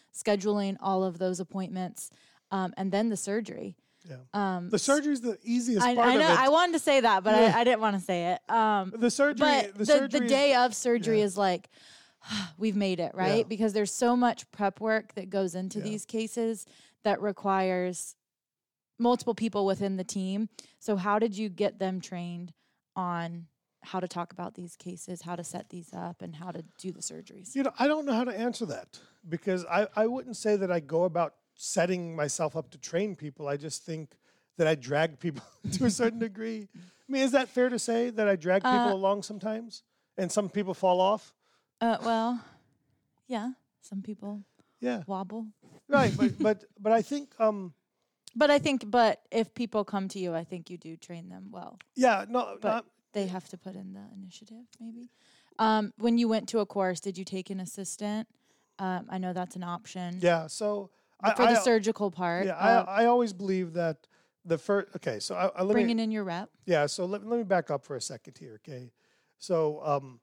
Speaker 3: scheduling all of those appointments, um, and then the surgery.
Speaker 1: Yeah.
Speaker 3: Um,
Speaker 1: The surgery is the easiest
Speaker 3: I,
Speaker 1: part
Speaker 3: I know.
Speaker 1: of it.
Speaker 3: I wanted to say that, but
Speaker 1: Yeah.
Speaker 3: I, I didn't want to say it. Um,
Speaker 1: the surgery,
Speaker 3: but
Speaker 1: the,
Speaker 3: the,
Speaker 1: surgery
Speaker 3: the
Speaker 1: is-
Speaker 3: day of surgery
Speaker 1: yeah.
Speaker 3: is like, we've made it, right?
Speaker 1: Yeah.
Speaker 3: Because there's so much prep work that goes into
Speaker 1: Yeah.
Speaker 3: these cases that requires multiple people within the team. So how did you get them trained on how to talk about these cases, how to set these up, and how to do the surgeries?
Speaker 1: You know, I don't know how to answer that because I, I wouldn't say that I go about setting myself up to train people. I just think that I drag people to a certain degree. I mean, is that fair to say that I drag people
Speaker 3: Uh,
Speaker 1: along sometimes and some people fall off?
Speaker 3: Uh, well, yeah, some people
Speaker 1: Yeah,
Speaker 3: wobble.
Speaker 1: right. But but but I think um
Speaker 3: But I think, but if people come to you, I think you do train them well.
Speaker 1: yeah no
Speaker 3: But
Speaker 1: not,
Speaker 3: they have to put in the initiative, maybe. Um, when you went to a course, did you take an assistant? Um, I know that's an option.
Speaker 1: yeah. So I,
Speaker 3: For the
Speaker 1: I,
Speaker 3: surgical part,
Speaker 1: yeah
Speaker 3: uh,
Speaker 1: I I always believe that the first okay. So I, I let
Speaker 3: bringing
Speaker 1: me
Speaker 3: in your rep.
Speaker 1: yeah. So let let me back up for a second here. Okay, so um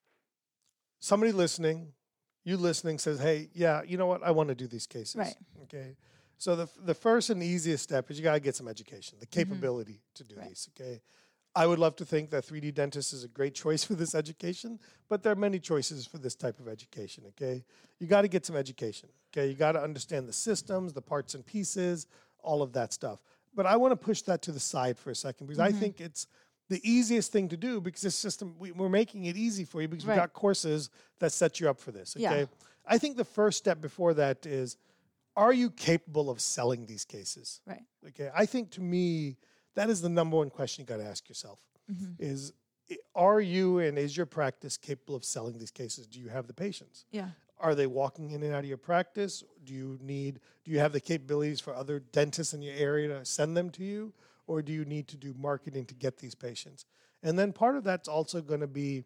Speaker 1: somebody listening, you listening says, hey, yeah, you know what? I want to do these cases.
Speaker 3: Right.
Speaker 1: Okay. So the the first and easiest step is you got to get some education, the capability to do
Speaker 3: Right.
Speaker 1: these. Okay. I would love to think that three D dentist is a great choice for this education, but there are many choices for this type of education. Okay. You got to get some education. Okay. You got to understand the systems, the parts and pieces, all of that stuff. But I want to push that to the side for a second because I think it's the easiest thing to do because this system, we, we're making it easy for you because
Speaker 3: Right.
Speaker 1: we've got courses that set you up for this. Okay.
Speaker 3: Yeah.
Speaker 1: I think the first step before that is, are you capable of selling these cases?
Speaker 3: Right.
Speaker 1: Okay. I think to me, that is the number one question you got to ask yourself
Speaker 3: Mm-hmm.
Speaker 1: is, i- are you and is your practice capable of selling these cases? Do you have the patients?
Speaker 3: Yeah.
Speaker 1: Are they walking in and out of your practice? Do you need, do you have the capabilities for other dentists in your area to send them to you? Or do you need to do marketing to get these patients? And then part of that's also going to be,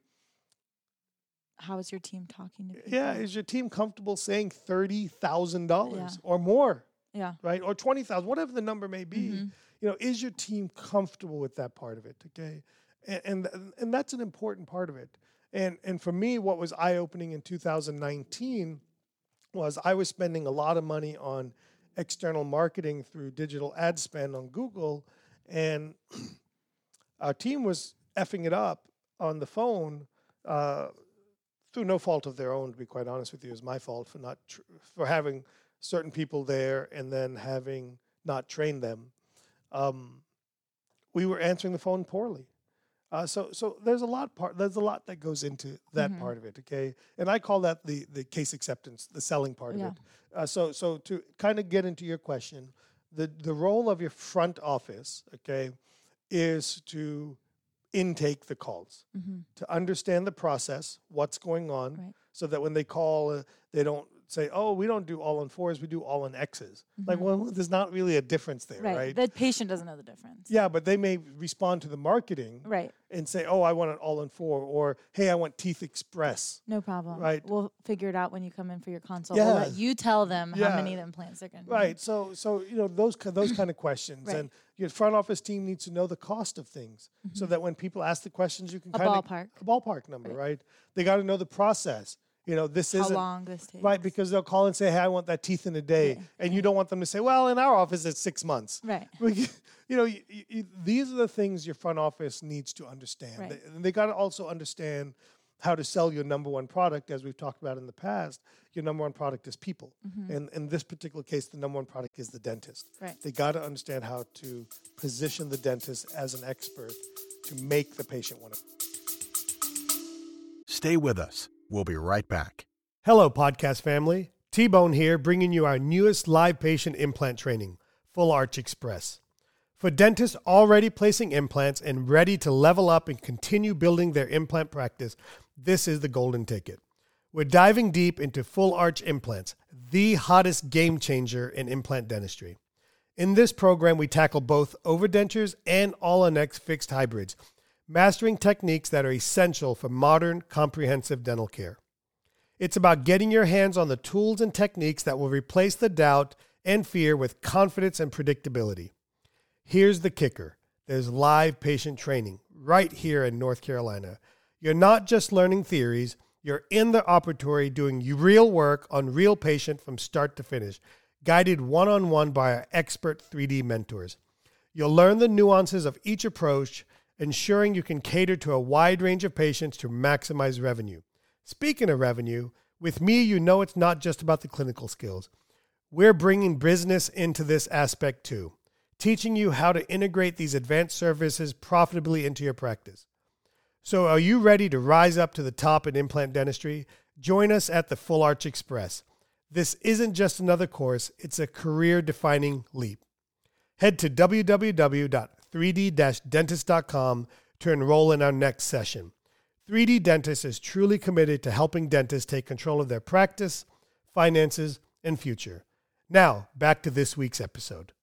Speaker 3: How is your team talking to people?
Speaker 1: yeah, is your team comfortable saying thirty thousand dollars
Speaker 3: Yeah.
Speaker 1: or more,
Speaker 3: Yeah.
Speaker 1: right? Or twenty thousand, whatever the number may be.
Speaker 3: Mm-hmm.
Speaker 1: You know, is your team comfortable with that part of it? Okay, and and, and that's an important part of it. And and for me, what was eye opening in two thousand nineteen was I was spending a lot of money on external marketing through digital ad spend on Google, and our team was effing it up on the phone. Uh, through no fault of their own, to be quite honest with you. It was my fault for not tr- for having certain people there and then having not trained them. Um, we were answering the phone poorly. Uh, so so there's a lot part there's a lot that goes into that
Speaker 3: Mhm.
Speaker 1: part of it, okay? And I call that the the case acceptance, the selling part
Speaker 3: Yeah.
Speaker 1: of it. Uh, so so to kind of get into your question, the the role of your front office, okay, is to intake the calls,
Speaker 3: Mm-hmm.
Speaker 1: to understand the process, what's going on,
Speaker 3: Right.
Speaker 1: so that when they call, uh, they don't say, "Oh, we don't do all on fours, we do all on X's." Like, well, there's not really a difference there,
Speaker 3: Right.
Speaker 1: right?
Speaker 3: The patient doesn't know the difference.
Speaker 1: Yeah, but they may respond to the marketing
Speaker 3: Right.
Speaker 1: and say, "Oh, I want it all on four," or "Hey, I want Teeth Express."
Speaker 3: No problem.
Speaker 1: Right.
Speaker 3: We'll figure it out when you come in for your consult.
Speaker 1: Yeah.
Speaker 3: We'll let you tell them
Speaker 1: Yeah.
Speaker 3: how many implants they're going to
Speaker 1: Right. So, so you know those ki- those kind of questions,
Speaker 3: Right.
Speaker 1: and your front office team needs to know the cost of things, so that when people ask the questions, you can
Speaker 3: A
Speaker 1: kind of
Speaker 3: ballpark.
Speaker 1: a ballpark number,
Speaker 3: Right.
Speaker 1: right? They got to know the process. You know, this
Speaker 3: How
Speaker 1: isn't
Speaker 3: long this takes.
Speaker 1: right because they'll call and say, "Hey, I want that teeth in a day,"
Speaker 3: Yeah.
Speaker 1: and you don't want them to say, "Well, in our office, it's six months."
Speaker 3: Right.
Speaker 1: you know, you, you, these are the things your front office needs to understand.
Speaker 3: Right.
Speaker 1: They, and they got to also understand how to sell your number one product, as we've talked about in the past. Your number one product is people, and in this particular case, the number one product is the dentist.
Speaker 3: Right.
Speaker 1: They got to understand how to position the dentist as an expert to make the patient want to.
Speaker 4: Stay with us. We'll be right back.
Speaker 1: Hello, podcast family. T-Bone here, bringing you our newest live patient implant training, Full Arch Express. For dentists already placing implants and ready to level up and continue building their implant practice, this is the golden ticket. We're diving deep into Full Arch implants, the hottest game changer in implant dentistry. In this program, we tackle both overdentures and all-on-X fixed hybrids, mastering techniques that are essential for modern, comprehensive dental care. It's about getting your hands on the tools and techniques that will replace the doubt and fear with confidence and predictability. Here's the kicker. There's live patient training right here in North Carolina. You're not just learning theories, You're in the operatory doing real work on real patient from start to finish, guided one-on-one by our expert three D mentors. You'll learn the nuances of each approach, ensuring you can cater to a wide range of patients to maximize revenue. Speaking of revenue, with me, you know it's not just about the clinical skills. We're bringing business into this aspect too, teaching you how to integrate these advanced services profitably into your practice. So are you ready to rise up to the top in implant dentistry? Join us at the Full Arch Express. This isn't just another course, it's a career-defining leap. Head to w w w dot three d dash dentist dot com to enroll in our next session. three D Dentist is truly committed to helping dentists take control of their practice, finances, and future. Now, back to this week's episode.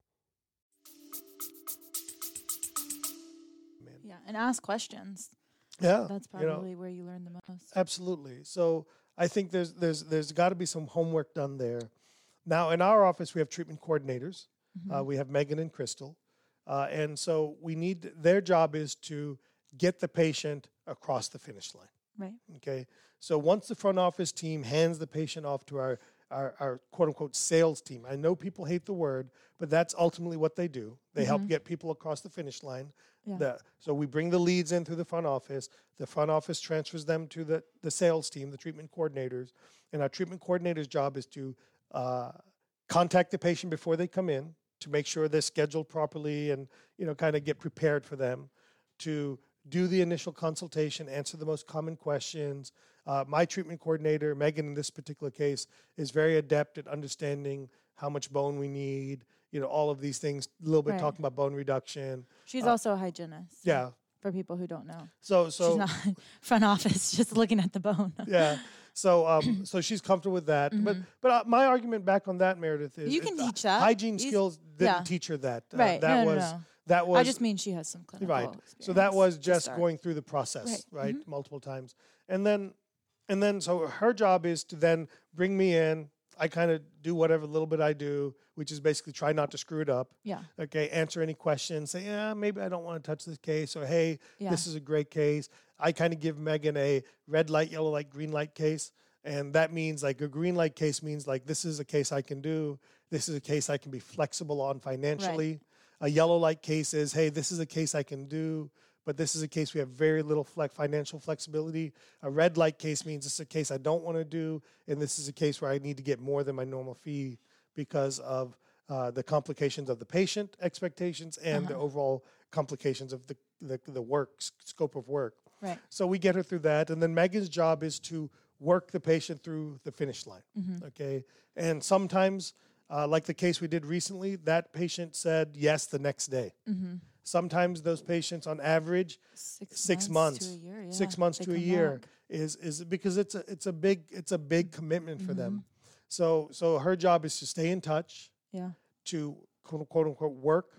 Speaker 3: Yeah, and ask questions.
Speaker 5: Yeah,
Speaker 3: That's
Speaker 5: you know,
Speaker 3: probably where you learn the most.
Speaker 5: absolutely. So I think there's there's there's got to be some homework done there. Now, in our office, we have treatment coordinators.
Speaker 3: Mm-hmm.
Speaker 5: Uh, we have Megan and Crystal, uh, and so we need their job is to get the patient across the finish line.
Speaker 3: Right.
Speaker 5: Okay. So once the front office team hands the patient off to our, our, our quote unquote sales team, I know people hate the word, but that's ultimately what they do. They
Speaker 3: Mm-hmm.
Speaker 5: help get people across the finish line.
Speaker 3: Yeah.
Speaker 5: The, so we bring the leads in through the front office. The front office transfers them to the, the sales team, the treatment coordinators. And our treatment coordinator's job is to uh, contact the patient before they come in to make sure they're scheduled properly and, you know, kind of get prepared for them, to do the initial consultation, answer the most common questions. Uh, my treatment coordinator, Megan, in this particular case, is very adept at understanding how much bone we need, you know, all of these things, a little bit
Speaker 3: Right.
Speaker 5: talking about bone reduction.
Speaker 3: She's
Speaker 5: Uh,
Speaker 3: also a hygienist.
Speaker 5: Yeah.
Speaker 3: For people who don't know.
Speaker 5: So, so
Speaker 3: She's not front office, just looking at the bone.
Speaker 5: yeah. So, um, so she's comfortable with that. But, but uh, my argument back on that, Meredith, is
Speaker 3: You can
Speaker 5: is the
Speaker 3: teach that.
Speaker 5: Hygiene
Speaker 3: You-
Speaker 5: skills didn't
Speaker 3: yeah.
Speaker 5: teach her that. Uh,
Speaker 3: Right.
Speaker 5: That
Speaker 3: No, no,
Speaker 5: was
Speaker 3: no.
Speaker 5: that was
Speaker 3: I just mean she has some clinical
Speaker 5: right.
Speaker 3: experience.
Speaker 5: So that was
Speaker 3: to
Speaker 5: just
Speaker 3: start.
Speaker 5: going through the process,
Speaker 3: Right.
Speaker 5: right, multiple times, and then, and then, so her job is to then bring me in. I kind of do whatever little bit I do, which is basically try not to screw it up.
Speaker 3: Yeah.
Speaker 5: Okay, answer any questions. Say, yeah, maybe I don't want to touch this case, or hey,
Speaker 3: Yeah.
Speaker 5: this is a great case. I kind of give Megan a red light, yellow light, green light case, and that means like a green light case means like this is a case I can do. This is a case I can be flexible on financially. A yellow light case is, hey, this is a case I can do, but this is a case we have very little flex, financial flexibility. A red light case means this is a case I don't want to do, and this is a case where I need to get more than my normal fee because of uh, the complications of the patient expectations and
Speaker 3: Uh-huh.
Speaker 5: the overall complications of the, the, the work, s- scope of work.
Speaker 3: Right.
Speaker 5: So we get her through that, and then Megan's job is to work the patient through the finish line,
Speaker 3: Mm-hmm.
Speaker 5: okay? And sometimes, uh, like the case we did recently, that patient said yes the next day.
Speaker 3: Mm-hmm.
Speaker 5: Sometimes those patients, on average,
Speaker 3: Six,
Speaker 5: six
Speaker 3: months,
Speaker 5: months,
Speaker 3: to a year. Yeah,
Speaker 5: six months
Speaker 3: they
Speaker 5: to a
Speaker 3: come
Speaker 5: year
Speaker 3: back.
Speaker 5: is is because it's a it's a big it's a big commitment for them.
Speaker 3: Mm-hmm.
Speaker 5: So so her job is to stay in touch,
Speaker 3: Yeah.
Speaker 5: to quote, quote unquote work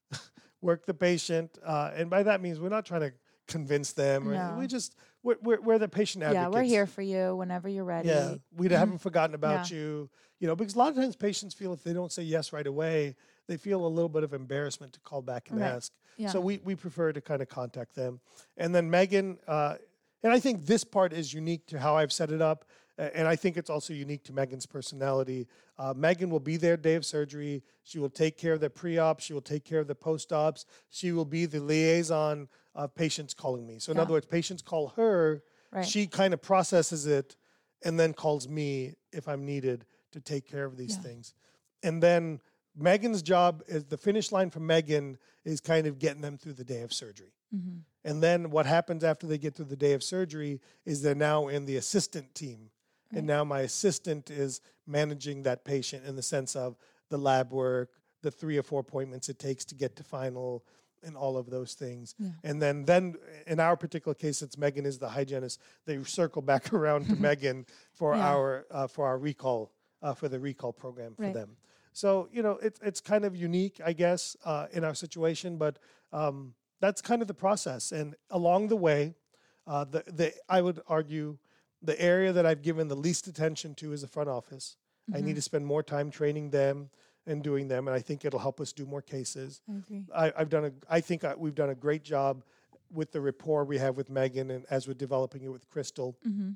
Speaker 5: work the patient, uh, and by that means we're not trying to convince them. Or
Speaker 3: No.
Speaker 5: We just we're, we're we're the patient advocates.
Speaker 3: Yeah, we're here for you whenever you're ready.
Speaker 5: Yeah, we haven't forgotten about
Speaker 3: Yeah.
Speaker 5: you. You know, because a lot of times patients feel if they don't say yes right away, they feel a little bit of embarrassment to call back and
Speaker 3: Right.
Speaker 5: ask.
Speaker 3: Yeah.
Speaker 5: So we, we prefer to kind of contact them. And then Megan, uh, and I think this part is unique to how I've set it up. uh, And I think it's also unique to Megan's personality. Uh, Megan will be there day of surgery. She will take care of the pre-op. She will take care of the post-ops. She will be the liaison of patients calling me. So in
Speaker 3: Yeah.
Speaker 5: other words, patients call her.
Speaker 3: Right.
Speaker 5: She kind of processes it and then calls me if I'm needed to take care of these
Speaker 3: Yeah.
Speaker 5: things. And then Megan's job is the finish line for Megan is kind of getting them through the day of surgery.
Speaker 3: Mm-hmm.
Speaker 5: And then what happens after they get through the day of surgery is they're now in the assistant team.
Speaker 3: Right.
Speaker 5: And now my assistant is managing that patient in the sense of the lab work, the three or four appointments it takes to get to final, and all of those things.
Speaker 3: Yeah.
Speaker 5: And then, then in our particular case, since Megan is the hygienist, they circle back around to Megan for
Speaker 3: Yeah.
Speaker 5: our uh, for our recall uh, for the recall program for
Speaker 3: Right.
Speaker 5: them. So you know, it's it's kind of unique, I guess, uh, in our situation, but um, that's kind of the process. And along the way, uh, the the I would argue the area that I've given the least attention to is the front office. I need to spend more time training them and doing them, and I think it'll help us do more cases.
Speaker 3: I agree.
Speaker 5: I, I've done a. I think I, we've done a great job with the rapport we have with Megan, and as we're developing it with Crystal,
Speaker 3: Mm-hmm.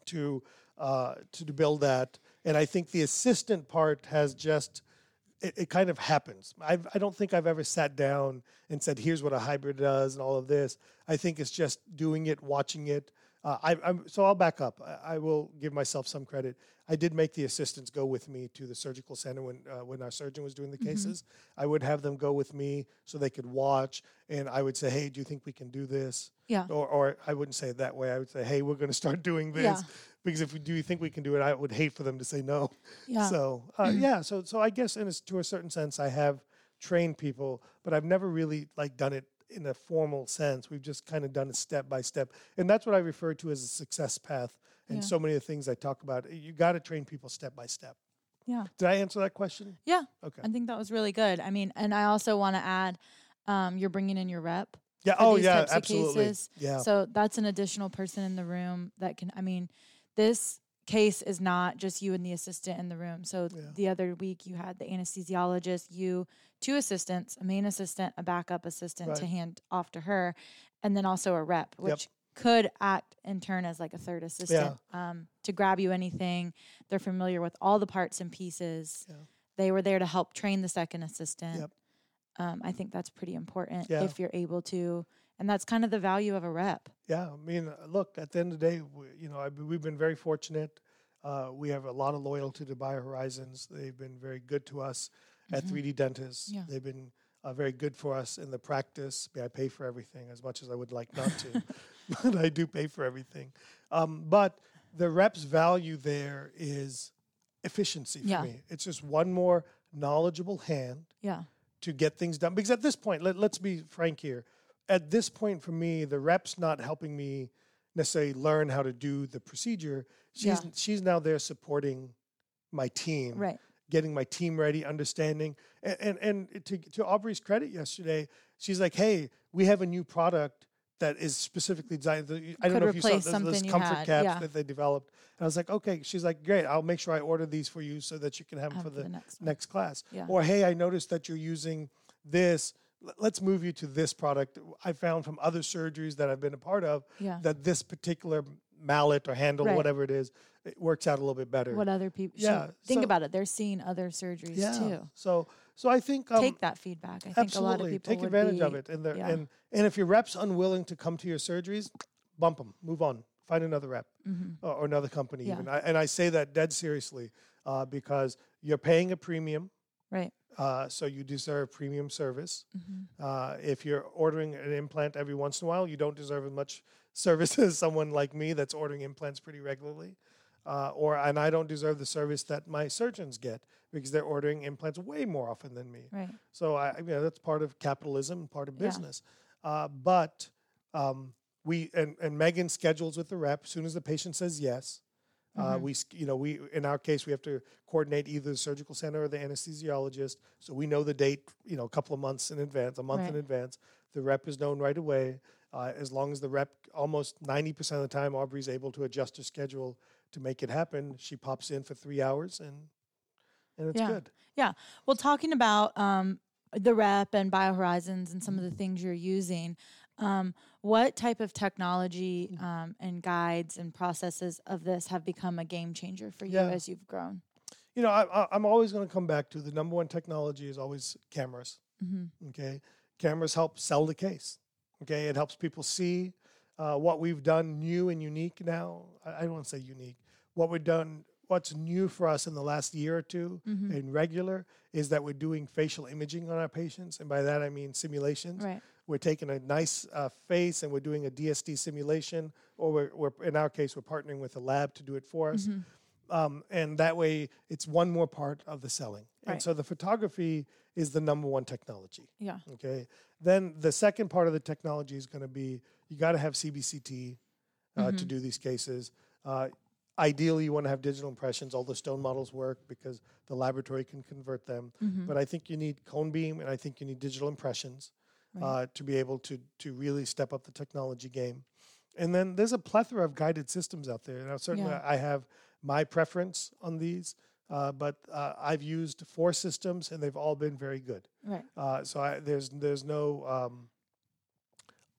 Speaker 5: to uh, to build that. And I think the assistant part has just it, it kind of happens. I've, I don't think I've ever sat down and said, "Here's what a hybrid does," and all of this. I think it's just doing it, watching it. Uh, I, I'm, so I'll back up. I, I will give myself some credit. I did make the assistants go with me to the surgical center when uh, when our surgeon was doing the cases. Mm-hmm. I would have them go with me so they could watch, and I would say, "Hey, do you think we can do this?"
Speaker 3: Yeah.
Speaker 5: Or, or I wouldn't say it that way. I would say, "Hey, we're going to start doing this,"
Speaker 3: Yeah.
Speaker 5: because if we do, you think we can do it? I would hate for them to say no.
Speaker 3: Yeah.
Speaker 5: So uh, yeah. So so I guess in a, to a certain sense, I have trained people, but I've never really like done it in a formal sense. We've just kind of done it step by step. And that's what I refer to as a success path. And
Speaker 3: Yeah.
Speaker 5: so many of the things I talk about, you got to train people step by step.
Speaker 3: Yeah.
Speaker 5: Did I answer that question?
Speaker 3: Yeah.
Speaker 5: Okay.
Speaker 3: I think that was really good. I mean, and I also want to add, um, you're bringing in your rep.
Speaker 5: Yeah.
Speaker 3: for
Speaker 5: Oh,
Speaker 3: these
Speaker 5: yeah,
Speaker 3: types of
Speaker 5: absolutely.
Speaker 3: cases.
Speaker 5: Yeah.
Speaker 3: So that's an additional person in the room that can, I mean, this case is not just you and the assistant in the room. So
Speaker 5: Yeah.
Speaker 3: the other week you had the anesthesiologist, you, two assistants, a main assistant, a backup assistant to
Speaker 5: Right.
Speaker 3: hand off to her, and then also a rep, which could act in turn as like a third assistant um, to grab you anything. They're familiar with all the parts and pieces.
Speaker 5: Yeah.
Speaker 3: They were there to help train the second assistant.
Speaker 5: Yep.
Speaker 3: Um, I think that's pretty important
Speaker 5: Yeah.
Speaker 3: if you're able to. And that's kind of the value of a rep.
Speaker 5: Yeah, I mean, uh, look, at the end of the day, we, you know, I, we've been very fortunate. Uh, we have a lot of loyalty to BioHorizons. They've been very good to us at three D Dentists.
Speaker 3: Yeah.
Speaker 5: They've been uh, very good for us in the practice. I, mean, I pay for everything as much as I would like not to, but I do pay for everything. Um, but the rep's value there is efficiency for
Speaker 3: Yeah.
Speaker 5: me. It's just one more knowledgeable hand
Speaker 3: Yeah.
Speaker 5: to get things done. Because at this point, let, let's be frank here. At this point, for me, the rep's not helping me necessarily learn how to do the procedure. She's
Speaker 3: Yeah.
Speaker 5: she's now there supporting my team,
Speaker 3: Right.
Speaker 5: getting my team ready, understanding. And and, and to, to Aubrey's credit yesterday, she's like, "Hey, we have a new product that is specifically designed. I don't
Speaker 3: Could
Speaker 5: know if you saw
Speaker 3: replace
Speaker 5: those, those
Speaker 3: something you
Speaker 5: comfort
Speaker 3: had,
Speaker 5: caps
Speaker 3: yeah.
Speaker 5: that they developed." And I was like, "Okay." She's like, "Great. I'll make sure I order these for you so that you can have them
Speaker 3: Have
Speaker 5: for
Speaker 3: it
Speaker 5: the,
Speaker 3: for the next one.
Speaker 5: next class."
Speaker 3: Yeah.
Speaker 5: Or, "Hey, I noticed that you're using this. L- Let's move you to this product." I found from other surgeries that I've been a part of
Speaker 3: Yeah.
Speaker 5: that this particular mallet or handle,
Speaker 3: Right.
Speaker 5: whatever it is, it works out a little bit better.
Speaker 3: What other people?
Speaker 5: Yeah,
Speaker 3: Think
Speaker 5: so-
Speaker 3: about it. They're seeing other surgeries
Speaker 5: yeah.
Speaker 3: too.
Speaker 5: So, so I think um,
Speaker 3: Take that feedback. I think
Speaker 5: absolutely
Speaker 3: a lot of people
Speaker 5: take
Speaker 3: would
Speaker 5: advantage
Speaker 3: be,
Speaker 5: of it. And, they're-
Speaker 3: yeah.
Speaker 5: and and if your rep's unwilling to come to your surgeries, bump them, move on, find another rep or, or another company.
Speaker 3: Mm-hmm. Yeah.
Speaker 5: Even, I, and I say that dead seriously uh, because you're paying a premium.
Speaker 3: Right.
Speaker 5: Uh, so you deserve premium service.
Speaker 3: Mm-hmm.
Speaker 5: Uh, if you're ordering an implant every once in a while, you don't deserve as much service as someone like me that's ordering implants pretty regularly. Uh, or and I don't deserve the service that my surgeons get because they're ordering implants way more often than me.
Speaker 3: Right.
Speaker 5: So I, you know, that's part of capitalism and part of
Speaker 3: Yeah.
Speaker 5: business. Uh, but um, we and, and Megan schedules with the rep as soon as the patient says yes. Uh,
Speaker 3: Mm-hmm.
Speaker 5: we, sch- you know, we in our case we have to coordinate either the surgical center or the anesthesiologist, so we know the date, you know, a couple of months in advance, a month in
Speaker 3: Right.
Speaker 5: advance. The rep is known right away. Uh, as long as the rep, almost ninety percent of the time, Aubrey's able to adjust her schedule to make it happen. She pops in for three hours and and it's
Speaker 3: Yeah.
Speaker 5: good.
Speaker 3: Yeah. Well, talking about um, the rep and BioHorizons and some of the things you're using, um, what type of technology um, and guides and processes of this have become a game changer for you
Speaker 5: Yeah.
Speaker 3: as you've grown?
Speaker 5: You know, I, I, I'm always going to come back to the number one technology is always cameras.
Speaker 3: Mm-hmm.
Speaker 5: Okay, cameras help sell the case. Okay, it helps people see uh, what we've done new and unique now. I, I don't want to say unique. What we've done, what's new for us in the last year or two
Speaker 3: Mm-hmm.
Speaker 5: in regular is that we're doing facial imaging on our patients, and by that I mean simulations.
Speaker 3: Right.
Speaker 5: We're taking a nice uh, face and we're doing a D S D simulation, or we're, we're in our case we're partnering with a lab to do it for us.
Speaker 3: Mm-hmm.
Speaker 5: Um, and that way, it's one more part of the selling. And
Speaker 3: Right.
Speaker 5: so the photography is the number one technology.
Speaker 3: Yeah.
Speaker 5: Okay. Then the second part of the technology is going to be you got to have C B C T uh,
Speaker 3: Mm-hmm.
Speaker 5: to do these cases. Uh, ideally, you want to have digital impressions. All the stone models work because the laboratory can convert them.
Speaker 3: Mm-hmm.
Speaker 5: But I think you need cone beam and I think you need digital impressions uh, to be able to to really step up the technology game. And then there's a plethora of guided systems out there. Now, certainly,
Speaker 3: Yeah.
Speaker 5: I have my preference on these, uh, but uh, I've used four systems and they've all been very good.
Speaker 3: Right.
Speaker 5: Uh, so I, there's there's no. Um,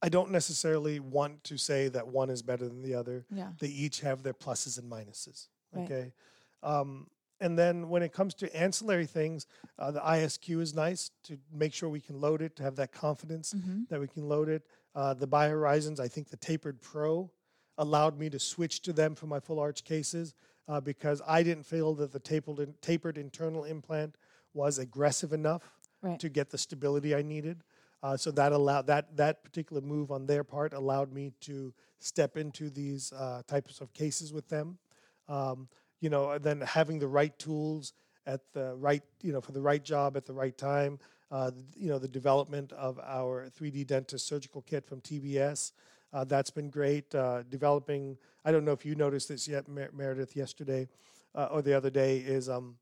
Speaker 5: I don't necessarily want to say that one is better than the other.
Speaker 3: Yeah.
Speaker 5: They each have their pluses and minuses.
Speaker 3: Right.
Speaker 5: Okay. Um, and then when it comes to ancillary things, uh, the I S Q is nice to make sure we can load it, to have that confidence
Speaker 3: Mm-hmm.
Speaker 5: that we can load it. Uh, the BioHorizons, I think the Tapered Pro allowed me to switch to them for my full arch cases uh, because I didn't feel that the tapered, tapered internal implant was aggressive enough
Speaker 3: Right.
Speaker 5: to get the stability I needed. Uh, so that allowed that that particular move on their part allowed me to step into these uh, types of cases with them. Um, you know, and then having the right tools at the right, you know, for the right job at the right time. Uh, you know, the development of our three D dentist surgical kit from T B S. Uh, that's been great. Uh, developing, I don't know if you noticed this yet, Mer- Meredith, yesterday uh, or the other day, is um,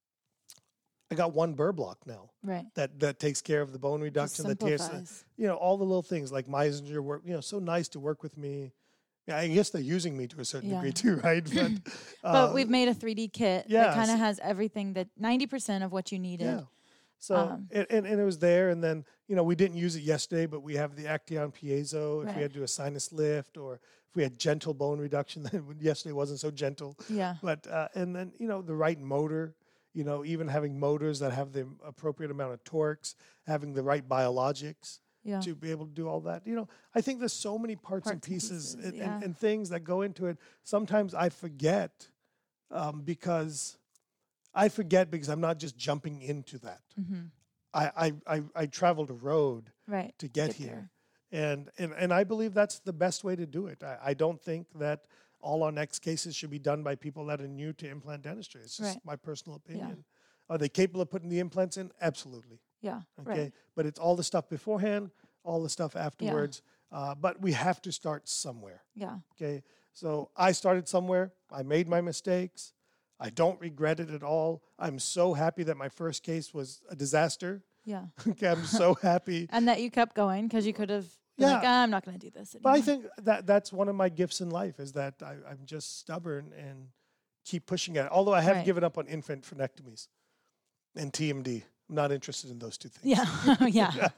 Speaker 5: I got one burr block now
Speaker 3: Right.
Speaker 5: that, that takes care of the bone
Speaker 3: Just
Speaker 5: reduction. That takes,
Speaker 3: simplifies.
Speaker 5: you know, all the little things like Meisinger work, you know, so nice to work with me. Yeah, I guess they're using me to a certain
Speaker 3: Yeah.
Speaker 5: degree too, right? But,
Speaker 3: But
Speaker 5: uh,
Speaker 3: we've made a three D kit
Speaker 5: yeah,
Speaker 3: that kind
Speaker 5: so-
Speaker 3: of has everything that ninety percent of what you needed.
Speaker 5: yeah. So,
Speaker 3: Um,
Speaker 5: and, and, and it was there. And then, you know, we didn't use it yesterday, but we have the Acteon piezo. If
Speaker 3: Right.
Speaker 5: we had to do a sinus lift or if we had gentle bone reduction, then yesterday wasn't so gentle.
Speaker 3: Yeah.
Speaker 5: But, uh, and then, you know, the right motor, you know, even having motors that have the appropriate amount of torques, having the right biologics
Speaker 3: Yeah.
Speaker 5: to be able to do all that. You know, I think there's so many parts, and
Speaker 3: Parts and
Speaker 5: pieces,
Speaker 3: pieces,
Speaker 5: and,
Speaker 3: yeah.
Speaker 5: and, and things that go into it. Sometimes I forget um, because I forget because I'm not just jumping into that.
Speaker 3: Mm-hmm.
Speaker 5: I, I, I, I traveled a road
Speaker 3: Right.
Speaker 5: to get,
Speaker 3: Get
Speaker 5: here. And, and and I believe that's the best way to do it. I, I don't think that all our next cases should be done by people that are new to implant dentistry. It's just
Speaker 3: Right.
Speaker 5: my personal opinion. Are they capable of putting the implants in? Absolutely.
Speaker 3: Yeah.
Speaker 5: Okay.
Speaker 3: Right.
Speaker 5: But it's all the stuff beforehand, all the stuff afterwards. Uh, but we have to start somewhere.
Speaker 3: Yeah.
Speaker 5: Okay. So I started somewhere. I made my mistakes. I don't regret it at all. I'm so happy that my first case was a disaster.
Speaker 3: Yeah.
Speaker 5: Okay, I'm so happy.
Speaker 3: And that you kept going because you could have been
Speaker 5: Yeah.
Speaker 3: like, "Ah, I'm not going to do this
Speaker 5: But
Speaker 3: anymore.
Speaker 5: I think that that's one of my gifts in life is that I, I'm just stubborn and keep pushing at it. Although I have
Speaker 3: Right.
Speaker 5: given up on infant frenectomies and T M D. I'm not interested in those two things.
Speaker 3: Yeah. yeah.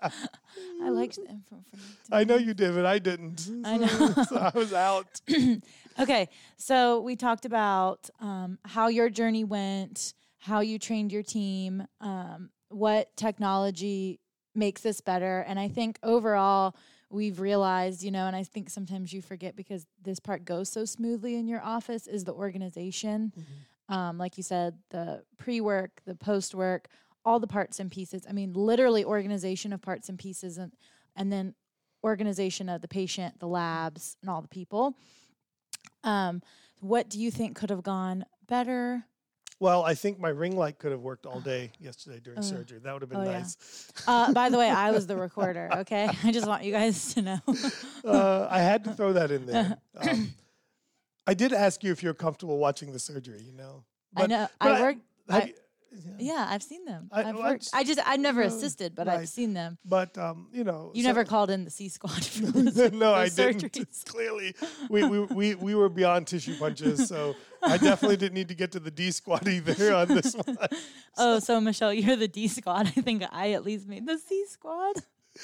Speaker 3: I liked them from, from
Speaker 5: I know you did, but I didn't.
Speaker 3: I know.
Speaker 5: So I was out.
Speaker 3: Okay, so we talked about um, how your journey went, how you trained your team, um, what technology makes this better. And I think overall, we've realized, you know, and I think sometimes you forget because this part goes so smoothly in your office, is the organization. Um, like you said, the pre-work, the post-work, all the parts and pieces. I mean, literally organization of parts and pieces, and and then organization of the patient, the labs, and all the people. Um, what do you think could have gone better?
Speaker 5: Well, I think my ring light could have worked all day yesterday during
Speaker 3: Oh.
Speaker 5: surgery. That would have been
Speaker 3: Oh, yeah.
Speaker 5: nice.
Speaker 3: Uh, by the way, I was the recorder. Okay, I just want you guys to know.
Speaker 5: Uh, I had to throw that in there. Um, I did ask you if you're comfortable watching the surgery, you know.
Speaker 3: I know.
Speaker 5: but
Speaker 3: I worked.
Speaker 5: have
Speaker 3: I-
Speaker 5: you- yeah.
Speaker 3: Yeah, I've seen them.
Speaker 5: I-
Speaker 3: I've
Speaker 5: well, I
Speaker 3: worked.
Speaker 5: just-
Speaker 3: I just, I never
Speaker 5: no,
Speaker 3: assisted, but
Speaker 5: right.
Speaker 3: I've seen them.
Speaker 5: But, um, you know.
Speaker 3: You
Speaker 5: so-
Speaker 3: never called in the C squad for those,
Speaker 5: no, I
Speaker 3: those
Speaker 5: didn't.
Speaker 3: surgeries.
Speaker 5: Clearly, we, we, we, we were beyond tissue punches, so I definitely didn't need to get to the D squad either on this one.
Speaker 3: Oh, so Michelle, you're the D squad. I think I at least made the C squad.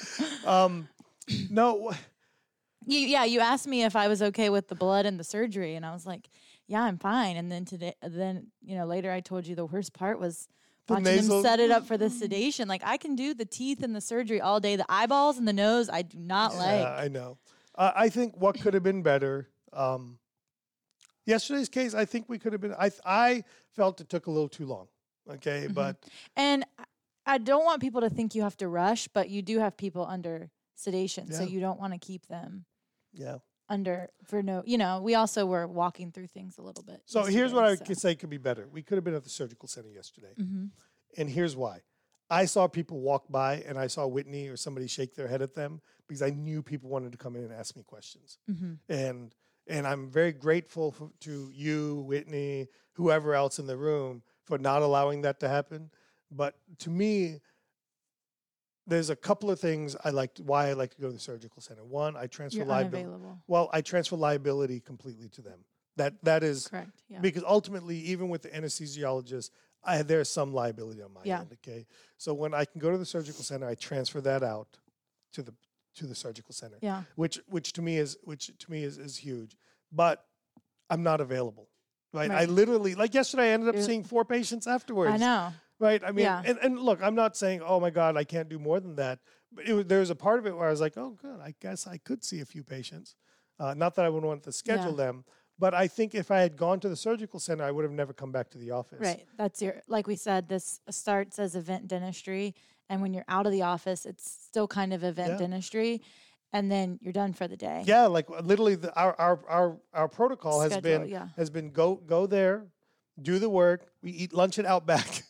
Speaker 5: Um, no,
Speaker 3: You, yeah, you asked me if I was okay with the blood and the surgery, and I was like, "Yeah, I'm fine." And then today, then you know, later I told you the worst part was
Speaker 5: The
Speaker 3: watching
Speaker 5: nasal-
Speaker 3: them set it up for the sedation. Like I can do the teeth and the surgery all day. The eyeballs and the nose, I do not
Speaker 5: yeah,
Speaker 3: like.
Speaker 5: I know. Uh, I think what could have been better. Um, yesterday's case, I think we could have been. I I felt it took a little too long. Okay,
Speaker 3: Mm-hmm.
Speaker 5: but
Speaker 3: And I don't want people to think you have to rush, but you do have people under sedation, so
Speaker 5: Yeah.
Speaker 3: you don't want to keep them
Speaker 5: yeah.
Speaker 3: under for no. You know, we also were walking through things a little bit.
Speaker 5: So here's what I
Speaker 3: yesterday,
Speaker 5: could say could be better. We could have been at the surgical center yesterday,
Speaker 3: Mhm.
Speaker 5: and here's why. I saw people walk by, and I saw Whitney or somebody shake their head at them because I knew people wanted to come in and ask me questions.
Speaker 3: Mhm.
Speaker 5: And and I'm very grateful for, to you, Whitney, whoever else in the room for not allowing that to happen. But to me, there's a couple of things I like. Why I like to go to the surgical center. One, I transfer
Speaker 3: You're
Speaker 5: liability.
Speaker 3: unavailable.
Speaker 5: Well, I transfer liability completely to them. That that is
Speaker 3: Correct. Yeah.
Speaker 5: because ultimately, even with the anesthesiologist, I there's some liability on my
Speaker 3: Yeah.
Speaker 5: end. Okay, so when I can go to the surgical center, I transfer that out to the to the surgical center.
Speaker 3: Yeah.
Speaker 5: Which which to me is which to me is, is huge. But I'm not available. Right?
Speaker 3: Right.
Speaker 5: I literally, like yesterday, I ended up
Speaker 3: You're-
Speaker 5: seeing four patients afterwards.
Speaker 3: I know.
Speaker 5: Right? I mean,
Speaker 3: Yeah.
Speaker 5: and, and look, I'm not saying, oh my God, I can't do more than that. But it was, there was a part of it where I was like, oh, good, I guess I could see a few patients. Uh, not that I would want to schedule
Speaker 3: Yeah.
Speaker 5: them, but I think if I had gone to the surgical center, I would have never come back to the office.
Speaker 3: Right. That's your, like we said, this starts as event dentistry. And when you're out of the office, it's still kind of event
Speaker 5: Yeah.
Speaker 3: dentistry. And then you're done for the day.
Speaker 5: Yeah, like literally, the, our, our our our protocol has
Speaker 3: Schedule,
Speaker 5: been
Speaker 3: yeah.
Speaker 5: has been go go there, do the work. We eat lunch at Outback.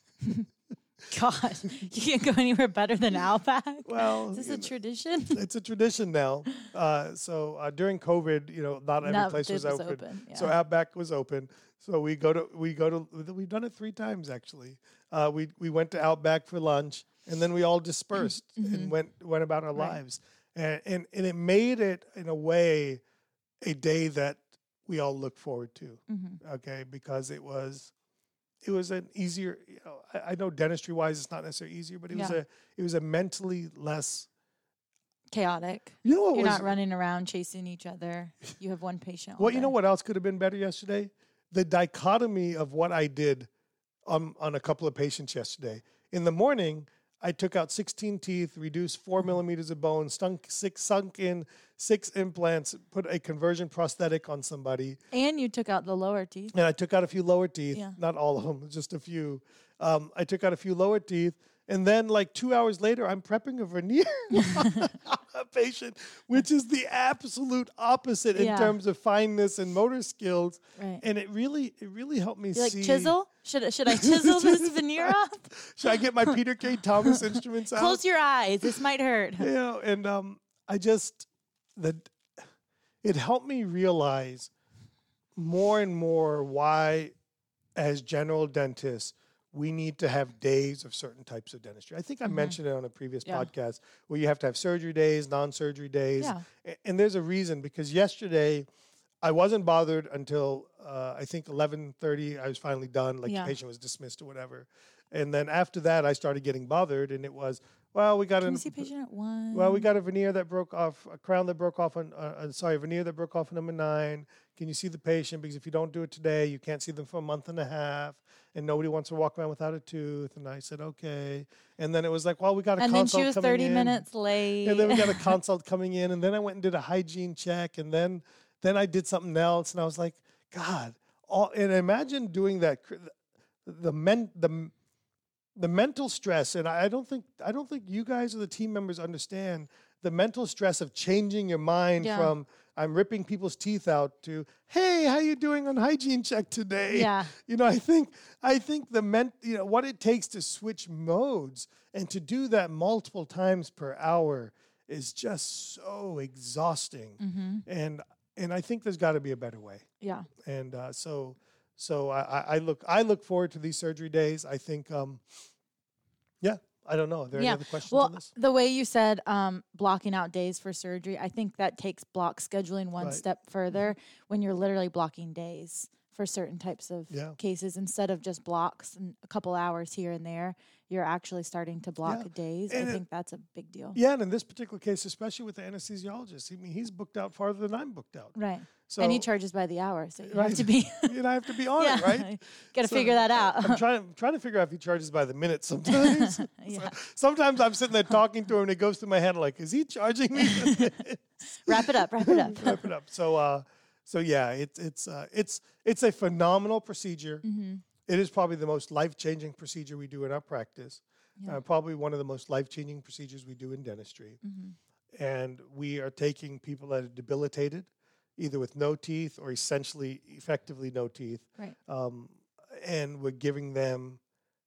Speaker 3: God, you can't go anywhere better than Outback.
Speaker 5: Well,
Speaker 3: Is this
Speaker 5: you
Speaker 3: a
Speaker 5: know,
Speaker 3: tradition?
Speaker 5: it's a tradition now. Uh, so uh, during COVID, you know, not every
Speaker 3: No,
Speaker 5: place
Speaker 3: it
Speaker 5: was,
Speaker 3: was
Speaker 5: open.
Speaker 3: open,
Speaker 5: So
Speaker 3: yeah.
Speaker 5: Outback was open. So we go to we go to we've done it three times actually. Uh, we we went to Outback for lunch, and then we all dispersed and went went about our
Speaker 3: Mm-hmm. Right.
Speaker 5: lives. And, and and it made it in a way a day that we all look forward to.
Speaker 3: Mm-hmm.
Speaker 5: Okay, because it was it was an easier. You know, I, I know dentistry wise, it's not necessarily easier, but it was
Speaker 3: Yeah.
Speaker 5: a it was a mentally less.
Speaker 3: Chaotic.
Speaker 5: You know what
Speaker 3: You're
Speaker 5: was
Speaker 3: not running around chasing each other. You have one patient. all
Speaker 5: well, you know
Speaker 3: day.
Speaker 5: what else could have been better yesterday? The dichotomy of what I did on on a couple of patients yesterday. In the morning, I took out sixteen teeth, reduced four millimeters of bone, stunk six sunk in six implants, put a conversion prosthetic on somebody,
Speaker 3: And you took out the lower teeth.
Speaker 5: and I took out a few lower teeth.
Speaker 3: Yeah.
Speaker 5: Not all of them, just a few. Um, I took out a few lower teeth, and then like two hours later, I'm prepping a veneer on a patient, which is the absolute opposite in
Speaker 3: Yeah.
Speaker 5: terms of fineness and motor skills.
Speaker 3: Right.
Speaker 5: And it really, it really helped me
Speaker 3: You're like,
Speaker 5: see.
Speaker 3: chisel? Should, I- should I chisel this veneer off?
Speaker 5: Should I get my Peter K. Thomas instruments out?
Speaker 3: Close your eyes. This might hurt.
Speaker 5: you know, and um, I just that it helped me realize more and more why, as general dentists, we need to have days of certain types of dentistry. I think I mentioned it on a previous
Speaker 3: Yeah.
Speaker 5: podcast where you have to have surgery days, non-surgery days,
Speaker 3: Yeah.
Speaker 5: A- and there's a reason because yesterday I wasn't bothered until uh, I think eleven thirty. I was finally done, like
Speaker 3: Yeah.
Speaker 5: the patient was dismissed or whatever, and then after that I started getting bothered, and it was well we got
Speaker 3: Can
Speaker 5: an
Speaker 3: you see patient at one?
Speaker 5: well, we got a veneer that broke off, a crown that broke off on, uh, uh, sorry, a veneer that broke off on number nine. Can you see the patient? Because if you don't do it today, you can't see them for a month and a half, and nobody wants to walk around without a tooth. And I said, okay. And then it was like, well, we got a
Speaker 3: And then
Speaker 5: consult
Speaker 3: she was
Speaker 5: coming
Speaker 3: thirty
Speaker 5: in.
Speaker 3: minutes late.
Speaker 5: And then we got a consult coming in, and then I went and did a hygiene check, and then then I did something else, and I was like, God, all and imagine doing that. cr- The men the the mental stress, and I I don't think I don't think you guys or the team members understand the mental stress of changing your mind
Speaker 3: Yeah.
Speaker 5: from I'm ripping people's teeth out to hey, how you doing on hygiene check today?
Speaker 3: Yeah.
Speaker 5: You know, I think I think the ment you know what it takes to switch modes and to do that multiple times per hour is just so exhausting.
Speaker 3: Mm-hmm.
Speaker 5: And and I think there's got to be a better way.
Speaker 3: Yeah.
Speaker 5: And uh, so so I, I- I look I look forward to these surgery days. I think um yeah, I don't know. Are there any
Speaker 3: Yeah.
Speaker 5: other questions
Speaker 3: Well,
Speaker 5: on this?
Speaker 3: the way you said um, blocking out days for surgery, I think that takes block scheduling one
Speaker 5: Right.
Speaker 3: step further when you're literally blocking days for certain types of
Speaker 5: Yeah.
Speaker 3: cases instead of just blocks and a couple hours here and there. You're actually starting to block
Speaker 5: Yeah.
Speaker 3: days.
Speaker 5: And
Speaker 3: I
Speaker 5: it-
Speaker 3: think that's a big deal.
Speaker 5: Yeah, and in this particular case, especially with the anesthesiologist, I mean, he's booked out farther than I'm booked out.
Speaker 3: Right.
Speaker 5: So
Speaker 3: and he charges by the hour, so you
Speaker 5: Right.
Speaker 3: have to be.
Speaker 5: you know, I have to be on
Speaker 3: yeah,
Speaker 5: it, right?
Speaker 3: Got to
Speaker 5: So,
Speaker 3: figure that out.
Speaker 5: I'm trying, I'm trying to figure out if he charges by the minute sometimes.
Speaker 3: Yeah.
Speaker 5: Sometimes I'm sitting there talking to him and it goes through my head like, is he charging me?
Speaker 3: Wrap it up. Wrap it up.
Speaker 5: Wrap it up. So, uh, so yeah, it's it's uh, it's it's a phenomenal procedure.
Speaker 3: Mm-hmm.
Speaker 5: It is probably the most life changing procedure we do in our practice.
Speaker 3: Yeah.
Speaker 5: Uh, probably one of the most life changing procedures we do in dentistry.
Speaker 3: Mm-hmm.
Speaker 5: And we are taking people that are debilitated, either with no teeth or essentially effectively no teeth,
Speaker 3: Right.
Speaker 5: um, and we're giving them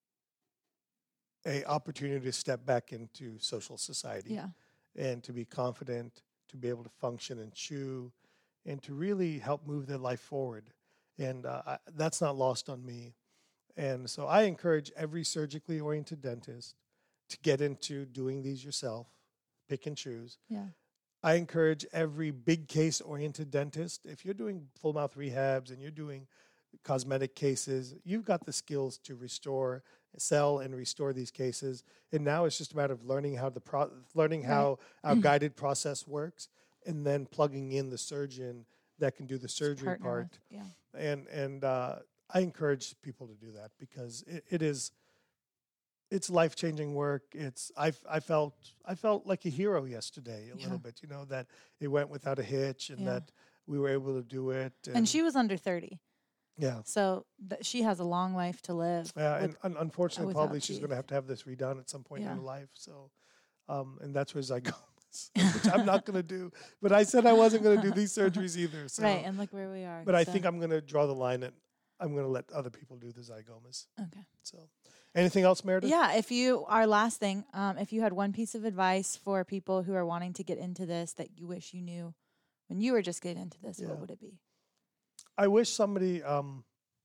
Speaker 5: a opportunity to step back into social society
Speaker 3: Yeah.
Speaker 5: and to be confident, to be able to function and chew, and to really help move their life forward. And uh, I, that's not lost on me. And so I encourage every surgically oriented dentist to get into doing these yourself, pick and choose.
Speaker 3: Yeah.
Speaker 5: I encourage every big case oriented dentist, if you're doing full mouth rehabs and you're doing cosmetic cases. You've got the skills to restore, sell, and restore these cases. And now it's just a matter of learning how the pro- learning how our guided process works, and then plugging in the surgeon that can do the surgery part.
Speaker 3: With, yeah.
Speaker 5: And and uh, I encourage people to do that because it, it is. It's life-changing work. It's I I felt I felt like a hero yesterday a
Speaker 3: Yeah.
Speaker 5: little bit, you know, that it went without a hitch and
Speaker 3: Yeah.
Speaker 5: that we were able to do it. And,
Speaker 3: And she was under thirty.
Speaker 5: yeah,
Speaker 3: So th- she has a long life to live.
Speaker 5: yeah,
Speaker 3: with-
Speaker 5: and un- unfortunately,
Speaker 3: without
Speaker 5: probably she's
Speaker 3: teeth.
Speaker 5: going to have to have this redone at some point in
Speaker 3: Yeah.
Speaker 5: her life. So, um, and that's where zygomas, which I'm not going to do. But I said I wasn't going to do these surgeries either. So.
Speaker 3: right, and look where we are.
Speaker 5: But I
Speaker 3: so-
Speaker 5: think I'm going to draw the line at I'm going to let other people do the zygomas.
Speaker 3: Okay.
Speaker 5: So, anything else, Meredith?
Speaker 3: Yeah, if you, our last thing, um, if you had one piece of advice for people who are wanting to get into this that you wish you knew when you were just getting into this,
Speaker 5: Yeah.
Speaker 3: what would it be?
Speaker 5: I wish somebody. Um,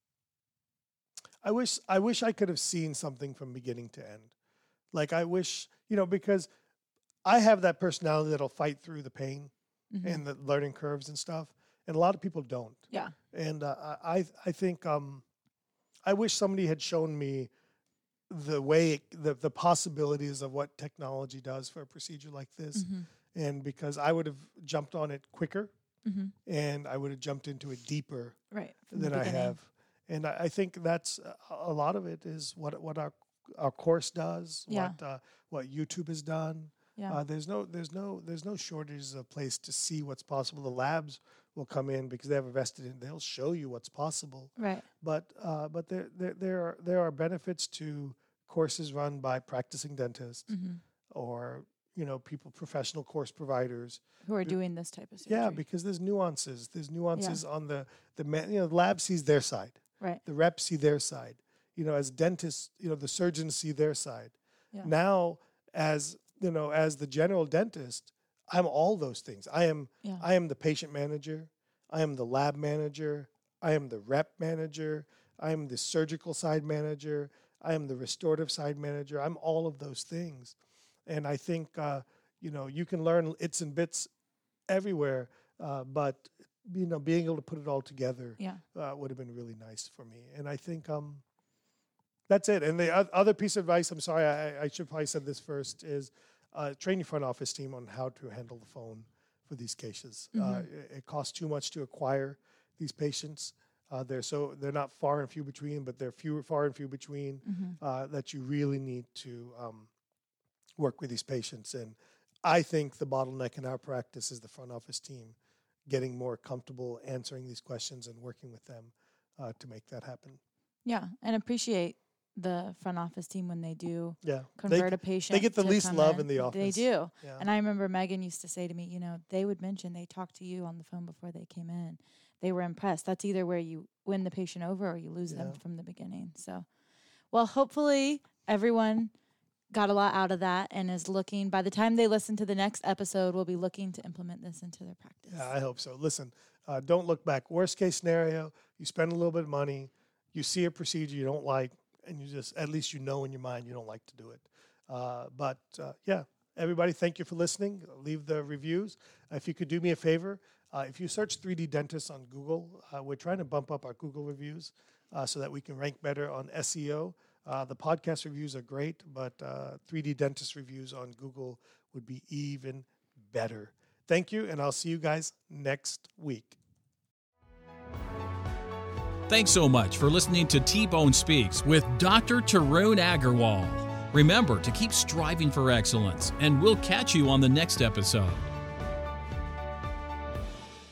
Speaker 5: I wish. I wish I could have seen something from beginning to end. Like I wish, you know, because I have that personality that'll fight through the pain
Speaker 3: Mhm.
Speaker 5: and the learning curves and stuff, and a lot of people don't.
Speaker 3: Yeah.
Speaker 5: And uh, I, I think, um, I wish somebody had shown me the way, it, the the possibilities of what technology does for a procedure like this,
Speaker 3: Mhm.
Speaker 5: and because I would have jumped on it quicker,
Speaker 3: Mhm.
Speaker 5: and I would have jumped into it deeper
Speaker 3: Right. from the
Speaker 5: than I
Speaker 3: beginning.
Speaker 5: have. And I, I think that's a, a lot of it is what what our our course does,
Speaker 3: Yeah.
Speaker 5: what uh, what YouTube has done.
Speaker 3: Yeah.
Speaker 5: Uh, there's no there's no there's no shortage of place to see what's possible. The labs will come in because they have invested in. They'll show you what's possible.
Speaker 3: right.
Speaker 5: But uh, but there, there there are there are benefits to courses run by practicing dentists
Speaker 3: Mhm.
Speaker 5: or you know people professional course providers.
Speaker 3: Who are doing this type of surgery.
Speaker 5: Yeah, because there's nuances. There's nuances on the the man, you know the lab sees their side.
Speaker 3: right.
Speaker 5: The reps see their side. You know, as dentists, you know, the surgeons see their side.
Speaker 3: Yeah.
Speaker 5: Now, as you know, as the general dentist, I'm all those things. I am
Speaker 3: Yeah.
Speaker 5: I am the patient manager, I am the lab manager, I am the rep manager, I am the surgical side manager, I am the restorative side manager. I'm all of those things. And I think uh, you know, you can learn its and bits everywhere, uh, but you know, being able to put it all together
Speaker 3: Yeah.
Speaker 5: uh, would have been really nice for me. And I think um, that's it. And the oth- other piece of advice, I'm sorry, I, I should probably said this first, is uh, train your front office team on how to handle the phone for these cases. Uh,
Speaker 3: Mhm.
Speaker 5: it, it costs too much to acquire these patients. Uh, they're so they're not far and few between, but they're few far and few between.
Speaker 3: Mhm.
Speaker 5: Uh, that you really need to um, work with these patients. And I think the bottleneck in our practice is the front office team getting more comfortable answering these questions and working with them uh, to make that happen.
Speaker 3: Yeah, and appreciate the front office team when they do
Speaker 5: Yeah,
Speaker 3: convert
Speaker 5: they,
Speaker 3: a patient.
Speaker 5: get the
Speaker 3: to
Speaker 5: least
Speaker 3: come
Speaker 5: love in the
Speaker 3: They
Speaker 5: office.
Speaker 3: do.
Speaker 5: yeah.
Speaker 3: And I remember Megan used to say to me, you know, they would mention they talked to you on the phone before they came in. They were impressed. That's either where you win the patient over or you lose them
Speaker 5: Yeah.
Speaker 3: from the beginning. So, well, hopefully everyone got a lot out of that and is looking, by the time they listen to the next episode, will be looking to implement this into their practice.
Speaker 5: Yeah, I hope so. Listen, uh, don't look back. Worst case scenario, you spend a little bit of money, you see a procedure you don't like, and you just, at least you know in your mind you don't like to do it. Uh, but uh, yeah, everybody, thank you for listening. Leave the reviews. If you could do me a favor, uh, if you search three D Dentist on Google, uh, we're trying to bump up our Google reviews uh, so that we can rank better on S E O. Uh, the podcast reviews are great, but uh, three D Dentist reviews on Google would be even better. Thank you, and I'll see you guys next week.
Speaker 2: Thanks so much for listening to T-Bone Speaks with Doctor Tarun Agarwal. Remember to keep striving for excellence, and we'll catch you on the next episode.